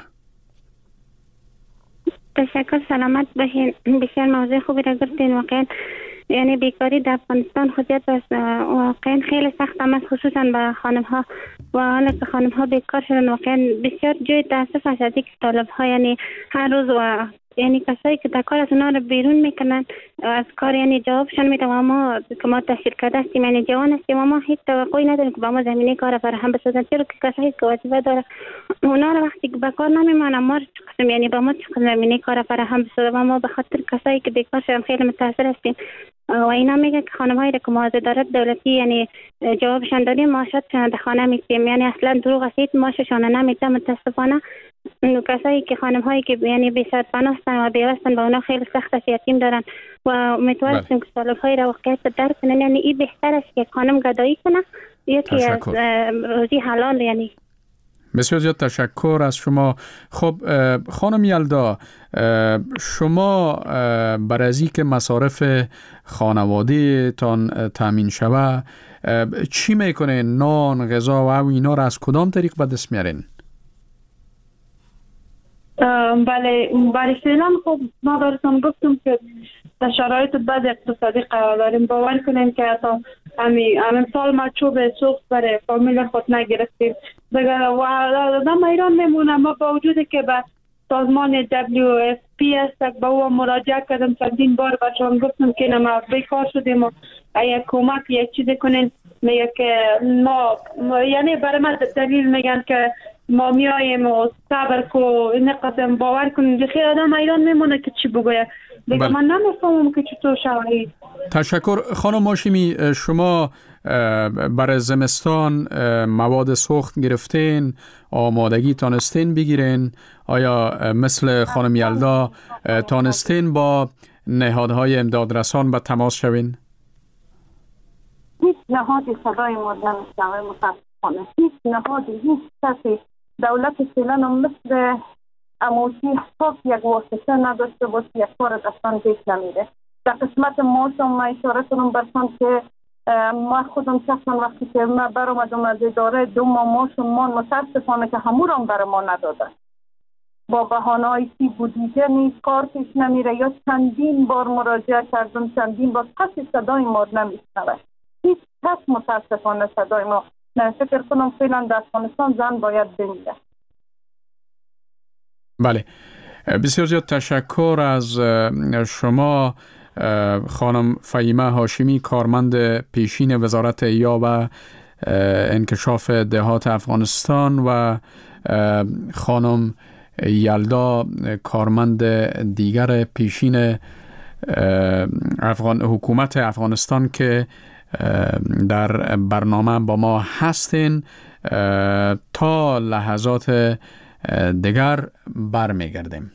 تشکر، سلامت باشین. بسیار موضوع خوبی را گرفتین. واقعا یعنی بیکاری در افغانستان خودیت است، واقعا خیلی سخت است، خصوصا به خانم ها. و حالا که خانم ها بیکار شدن واقعا بسیار جای تاسف است از اینکه طالب ها یعنی هر روز و یعنی کسایی که در کار از اونا رو بیرون میکنن از کار یعنی جوابشان میدن. و ما که ما تحصیل کرده هستیم یعنی جوان هستیم و ما هیچ توقعی نداریم که با ما زمینه کار فراهم بسازن، چرا که کسایی که وظیفه داره اونا رو وقتی که به کار نمیمانن ما یعنی با ما چه زمینه کار فراهم بسازن. و ما به خاطر کسایی که بیکار شدن خیلی متاثر هستیم. و اینا میگه که خانم‌هایی که ما از ادارات دولتی یعنی جوابشان دادیم معاشاتشان در خانه میگیم، یعنی اصلا دروغ است، معاششان نمیده. متاسفانه کسایی که خانم‌هایی که یعنی بی سرپناه هستن و بیوه‌استن با اونا خیلی سخت است، یتیم دارن و امیدواریم که طالب‌های را واقعیت درک کنن. یعنی این بهتر است که خانم گدایی کنه یکی از روزی حلال. یعنی بسیار زیاد تشکر از شما. خب خانم یلدا، شما برای از اینکه مصارف خانواده تان تامین شوه چی میکنین؟ نان، غذا و اینا را از کدام طریق به دست میارین؟ بله، برای فعلا خب ما براتون گفتم که در شرایط بد اقتصادی قرار داریم. باور کنیم که حتی همین سال ما چوب سوخت برای فامیل خود نگرفتیم دیگر و آدم ایران میمونم. ما با وجودی که به سازمان WFP است به او مراجعه کردم چندین بار باشم گفتم که ما بیکار شدیم و یک کمک یک چیزی کنین. میگه که ما یعنی برای من دلیل میگن که ما میاییم و صبر کو این قسم باور کنید خیلی آدم ایران میمونه که چی بگوید دیگه. من نمیفهمم که چطور شوید. تشکر. خانم هاشمی، شما برای زمستان مواد سوخت گرفتین، آمادگی تانستین بگیرین؟ آیا مثل خانم یلدا تانستین با نهادهای امدادرسان به تماس شوین؟ هیچ نهادی صدای ما نمیشنوه متاسفانه. هیچ نهادی، هیچ کسی دولت فعلا مثل اموشی حساب یک واسطه نداشته باشه یک کار دستان پیش نمیره. در قسمت ما ما اشاره کنم برسان که ما خودم شخصا وقتی که ما برآمدم از اداره 2 ماه متاسفانه که همون برای ما ندادن. با بهانه‌ای که بودجه نیست، کار پیش نمیره یا چندین بار مراجعه کردم، چندین بار کسی صدای ما نمیشنوه. هیچ کس متاسفانه صدای ما نه. فکر کنم فعلا در افغانستان زن باید بمیره. بله، بسیار زیاد تشکر از شما خانم فهیمه هاشمی، کارمند پیشین وزارت احیا و انکشاف دهات افغانستان و خانم یلدا، کارمند دیگر پیشین حکومت افغانستان که در برنامه با ما هستین. تا لحظات دیگر برمیگردیم.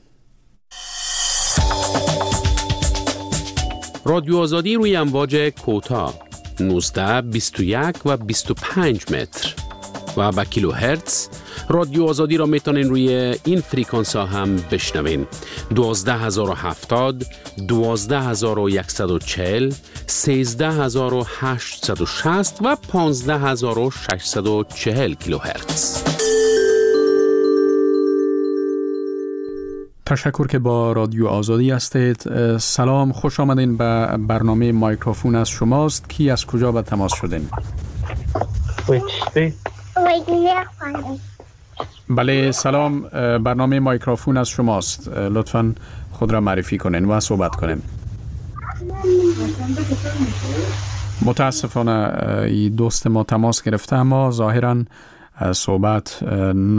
رادیو آزادی روی امواج کوتاه 19، 21 و 25 متر و با کیلو هرتز. رادیو آزادی را میتونین روی این فریکانس ها هم بشنوین: 12070، 12140، 13860 و 15640 کیلو هرتز. تشکر که با رادیو آزادی هستید. سلام، خوش آمدین به برنامه مایکروفون از شماست. کی از کجا به تماس شدین؟ بله سلام، برنامه مایکروفون از شماست. لطفاً خود را معرفی کنین و صحبت کنین. متاسفانه دوست ما تماس گرفته اما ظاهراً صحبت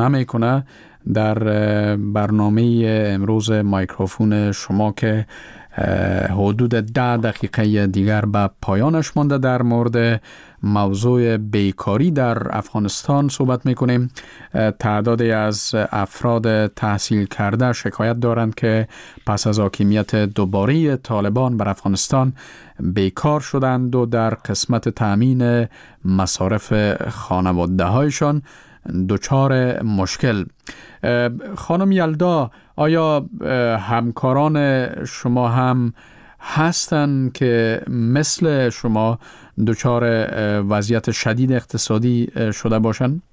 نمیکنه. در برنامه امروز مایکروفون شما که حدود 10 دقیقه دیگر به پایانش مانده. در مورد موضوع بیکاری در افغانستان صحبت میکنیم. تعدادی از افراد تحصیل کرده شکایت دارند که پس از حاکمیت دوباره طالبان بر افغانستان بیکار شدند و در قسمت تأمین مصارف خانواده هایشان دچار مشکل. خانم یلدا، آیا همکاران شما هم هستند که مثل شما دچار وضعیت شدید اقتصادی شده باشند؟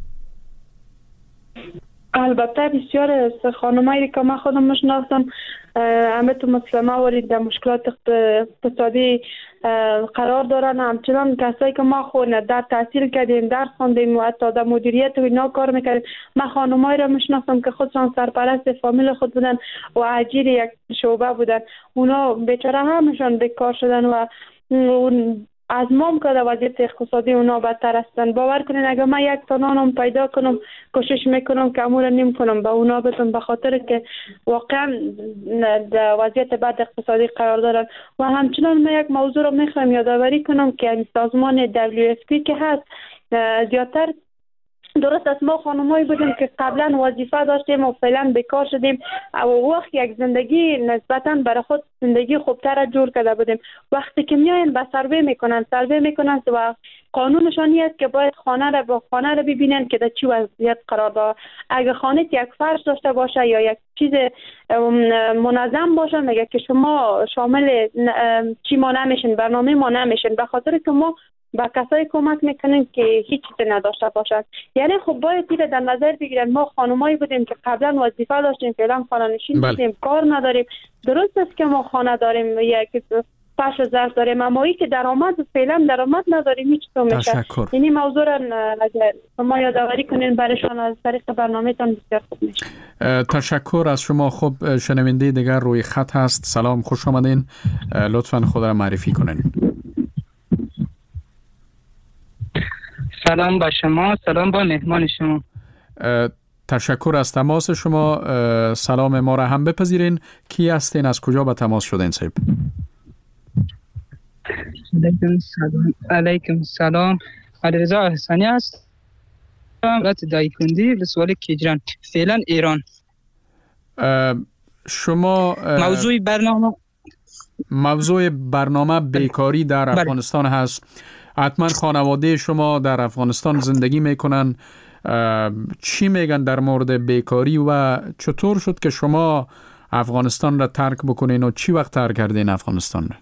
البته بسیار از خانمایی که من خودم میشناسم همه تو مسلمه ورید در مشکلات اقتصادی قرار دارن. همچنان کسایی که ما خونه در تحصیل کردیم، درس خواندیم و حتی در مدیریت و اینا کار میکردیم، من خانمایی را میشناسم که خودشان سرپرست فامیل خود بودن و اجیر یک شعبه بودن. اونا بیچاره همشان بیکار شدن و از مام که در وضعیت اقتصادی اونا بدتر هستن. باور کنین اگر من یک تا نانم پیدا کنم کوشش میکنم که امور نیم کنم به اونا بدم، به خاطر که واقعا در وضعیت بد اقتصادی قرار دارن. و همچنان من یک موضوع رو میخوایم یادآوری کنم که سازمان WFP که هست زیادتر درست است ما خانمایی بودیم که قبلا وظیفه داشتیم و فعلا بیکار شدیم و وقت یک زندگی نسبتا برای خود زندگی خوبتر جور کرده بودیم. وقتی که میاین به سروی میکنن و قانونشانی است که باید خانه را ببینن که در چی وضعیت قرار داره. اگر خانه یک فرش داشته باشه یا یک چیز منظم باشه میگه که شما شامل چی ما نمیشین، برنامه ما نمیشین، به خاطر که ما با کسایی کمک میکنن که هیچ چیزی نداشته باشد. یعنی خب باید تیر در نظر بگیرن ما خانمایی بودیم که قبلا وظیفه داشتیم، فعلا خانه نشین بودیم، کار نداریم. درست است که ما خانه داریم، یک فرش و ظرف داریم، اما که درآمد فعلا درآمد نداریم، هیچ تو میشه. یعنی موضوع را ما یادآوری کنین برایشان از طریق برنامه‌تان بسیار خوب میشه. تشکر از شما. خب شنونده دیگر روی خط هست. سلام، خوش آمدین. لطفاً خود را معرفی کنین. سلام با شما، سلام با مهمان شما. تشکر از تماس شما. سلام ما را هم بپذیرین. کی هستین؟ از کجا به تماس شدین صاحب؟ علیکم سلام. علیرضا احسانی است. ولایت دایکندی، ولسوالی کیجران، فعلا ایران. شما موضوع برنامه بیکاری در افغانستان هست. حتما خانواده شما در افغانستان زندگی میکنن. چی میگن در مورد بیکاری و چطور شد که شما افغانستان را ترک بکنین و چی وقت ترک کردین افغانستان را؟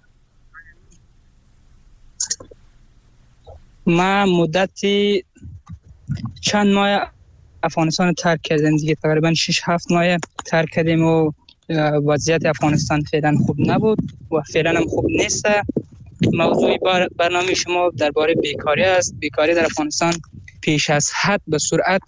ما مدتی چند ماه افغانستان ترک کردیم دیگه، تقریبا 6-7 ماه ترک کردیم و وضعیت افغانستان فعلا خوب نبود و فعلا هم خوب نیست. موضوع برنامه شما درباره بیکاری است. بیکاری در افغانستان پیش از حد به سرعت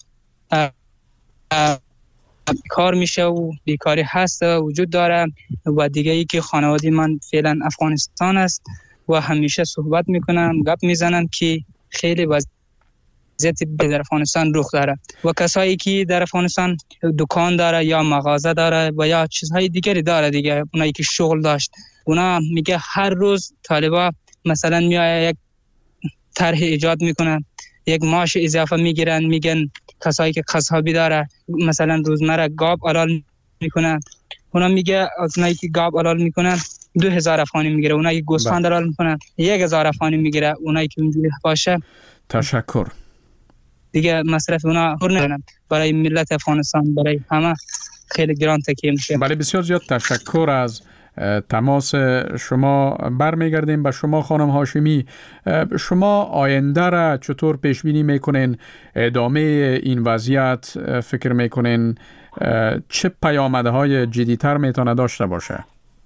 کار میشه و بیکاری هست وجود داره. و دیگه ای که خانواده من فعلا افغانستان است و همیشه صحبت میکنن، گپ میزنن که خیلی وضعیت در افغانستان رخ داره و کسایی که در افغانستان دکان داره یا مغازه داره و یا چیزهای دیگری داره دیگه، اونایی که شغل داشت، اونا میگه هر روز طالبا مثلا میاد یک طرح ایجاد میکنن، یک معاش اضافه میگیرن، میگن کسایی که قصابی داره مثلا روزمره گاو حلال میکنن، اونا میگه اونایی که گاو حلال میکنن 2000 افغانی میگیره، اونایی که گوسفند حلال میکنن 1000 افغانی میگیره، اونایی که اونجوری باشه. تشکر. دیگه مصرف اونا برای ملت افغانستان برای همه خیلی گران تکیه میشه. بله، بسیار زیاد تشکر از تماس شما. برمیگردیم به شما خانم هاشمی. شما آینده را چطور پیش بینی میکنین؟ ادامه این وضعیت فکر میکنین چه پیامدهای جدی‌تر میتونه داشته باشه؟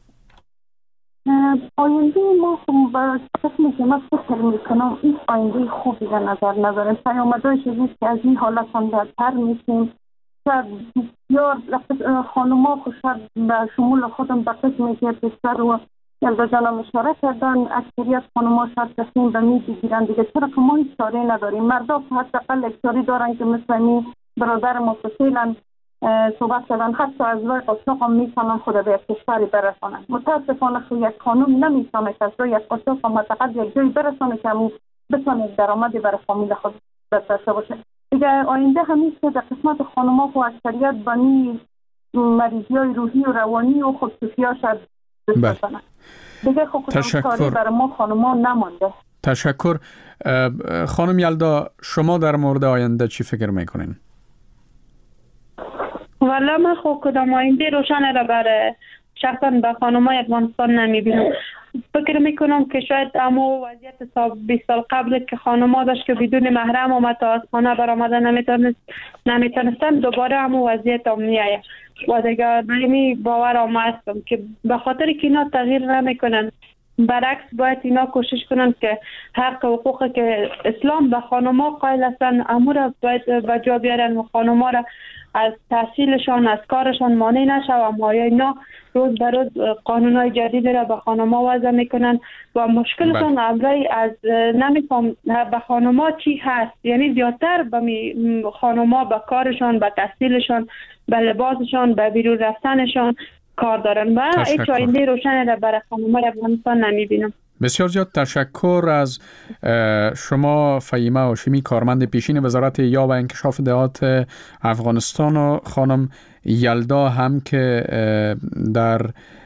آینده ما با قسمی که من فکر میکنم این آینده خوبی در نظر ندارم. پیامدهای شدید که از این حالت هم بدتر میشیم. بسیار خانوما خوشحال به شمول خودم به قسمی که پسر و یلدا جانم اشاره کردن، اکثریت خانوما شاید تصمیم به می بگیرن دیگه، چرا که ما هیچ چاره نداریم. مردا حداقل یک چاره دارن که مثل برادر مفصلن صحبت کردن حتی از روی قاچاق هم میتونن خود به یک کشوری برسانن. متاسفانه یک قانون نمیتونه که از روی یک قاچاق هم حداقل یک جایی برسانه که همون بتونه درآمدی برای فامیل خود داشته باشه. دیگه آینده همیشه که در قسمت خانم‌ها و اکثریت بانی مریضی‌های روحی و روانی و خودکشی‌ها شد بسازن. دیگه خودکشی برای ما خانم‌ها نمانده. تشکر. خانم یلدا، شما در مورد آینده چی فکر میکنین؟ والا من خب کدام آینده روشن را برای شخصا به خانم‌های افغانستان نمیبینم. فکر میکنم که شاید اما وضعیت 20 سال قبل که خانم‌ها داشت که بدون محرم اومد تا از خانه برآمدن نمیتونستن دوباره اما وضعیت هم میایه و دیگه نمی باور هستم که به خاطر که اینا تغییر نمیکنن، برعکس باید اینا کوشش کنن که حق و حقوقی که اسلام به خانم‌ها قائل هستن امور را باید به جا بیارن و خانم‌ها را از تحصیلشان از کارشان مانع نشه و اما اینا روز به روز قانون‌های جدید را به خانم‌ها وضع میکنن و مشکلشان اولی از نمیفهم به خانم‌ها چی هست، یعنی زیادتر به خانم‌ها به کارشان، به تحصیلشان، به لباسشان، به بیرون رفتنشان کار دارن و هیچ آینده روشن را برای خانم‌های افغانستان نمیبینم. بسیار زیاد تشکر از شما فهیمه هاشمی، کارمند پیشین وزارت یا و انکشاف دهات افغانستان، و خانم یلدا هم که در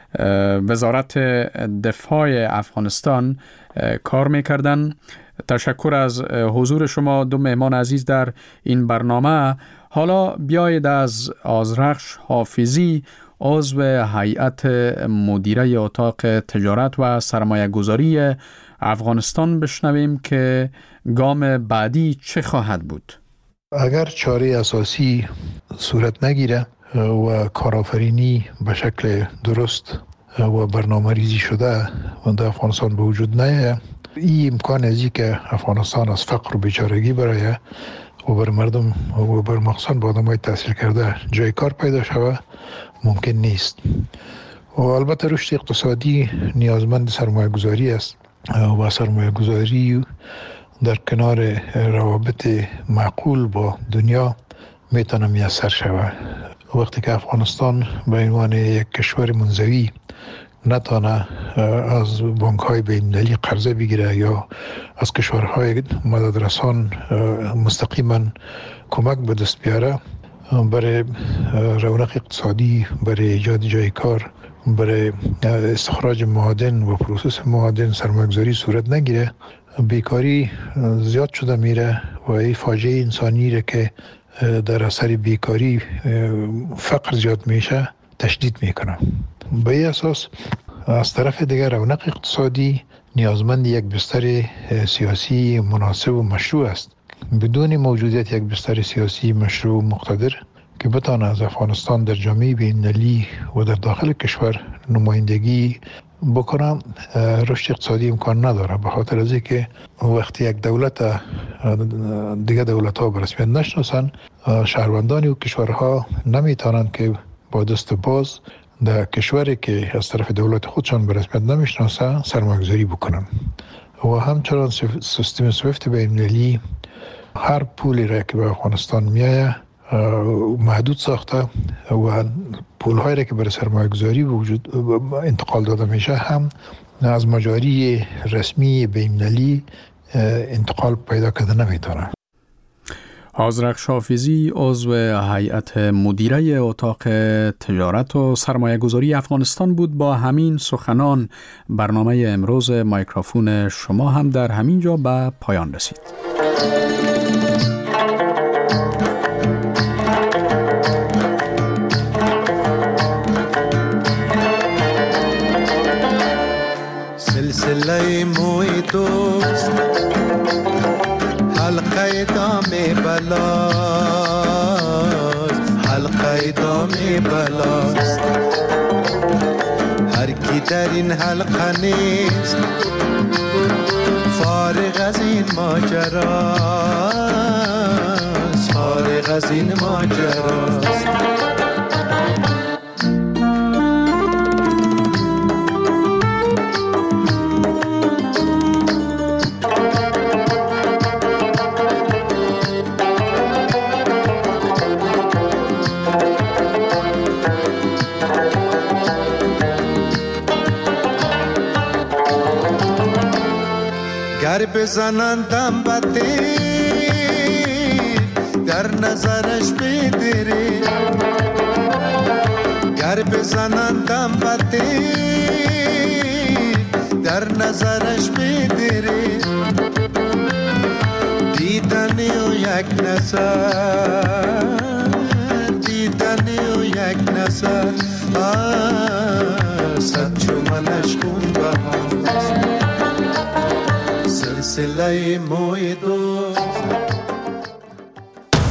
وزارت دفاع افغانستان کار میکردن. تشکر از حضور شما دو مهمان عزیز در این برنامه. حالا بیایید از آذرخش حافظی، عضو هیئت مدیره اتاق تجارت و سرمایه گذاری افغانستان بشنویم که گام بعدی چه خواهد بود. اگر چاره اساسی صورت نگیره و کارآفرینی به شکل درست و برنامه ریزی شده در افغانستان به وجود نیاید، این امکان ازی که افغانستان از فقر و بیچارگی برایه و بر مردم و بر مخصوصا با آدمای تحصیل کرده جای کار پیدا شود ممکن نیست. و البته رشد اقتصادی نیازمند سرمایه گذاری است و سرمایه گذاری در کنار روابط معقول با دنیا میتونه میسر شود. وقتی که افغانستان به عنوان یک کشور منزوی نتانه از بانک‌های بین‌المللی قرضه بگیره یا از کشورهای مددرسان مستقیما کمک به دست بیاره، برای رونق اقتصادی، برای ایجاد جای کار، برای استخراج معادن و پروسس معادن سرمایه‌گذاری صورت نگیره، بیکاری زیاد شده میره و این فاجعه انسانی را که در اثر بیکاری فقر زیاد میشه تشدید میکنه. به این اساس از طرف دیگر رونق اقتصادی نیازمند یک بستر سیاسی مناسب و مشروع است. بدون موجودیت یک بستر سیاسی مشروع و مقتدر که بتانه از افغانستان در جامعه بین‌المللی و در داخل کشور نمایندگی بکنم، رشد اقتصادی امکان نداره، به خاطر از اینکه وقتی یک دولت دیگه دولت‌ها به رسمیت نشناسن، شهروندان و کشورها نمیتونن که با دست باز در کشوری که از طرف دولت خودشان به رسمیت نمیشناسه سرمایه‌گذاری بکنن. و همچنان سیستم سویفت بین‌المللی هر پولی را که به افغانستان میایه محدود ساخته و پول‌هایی را که برای سرمایه‌گذاری وجود انتقال داده میشه هم از مجاری رسمی بین‌المللی انتقال پیدا کرده نمیتونه. آذرخش حافظی، عضو هیئت مدیره اتاق تجارت و سرمایه گذاری افغانستان بود. با همین سخنان برنامه امروز مایکروفون شما هم در همین جا به پایان رسید. سلسله موی دوست حلقه دام بلاست، حلقه دام بلاست. هر کی در این حلقه نیست فارغ از این ماجراست، فارغ از این ماجراست. بزنندم بطیر در نظرش بدری گر بزنندم بطیر در نظرش بدری دیدنی و یک نظر دیدنی و یک نظر صد چو منش خون بهاست سلسله موی دوست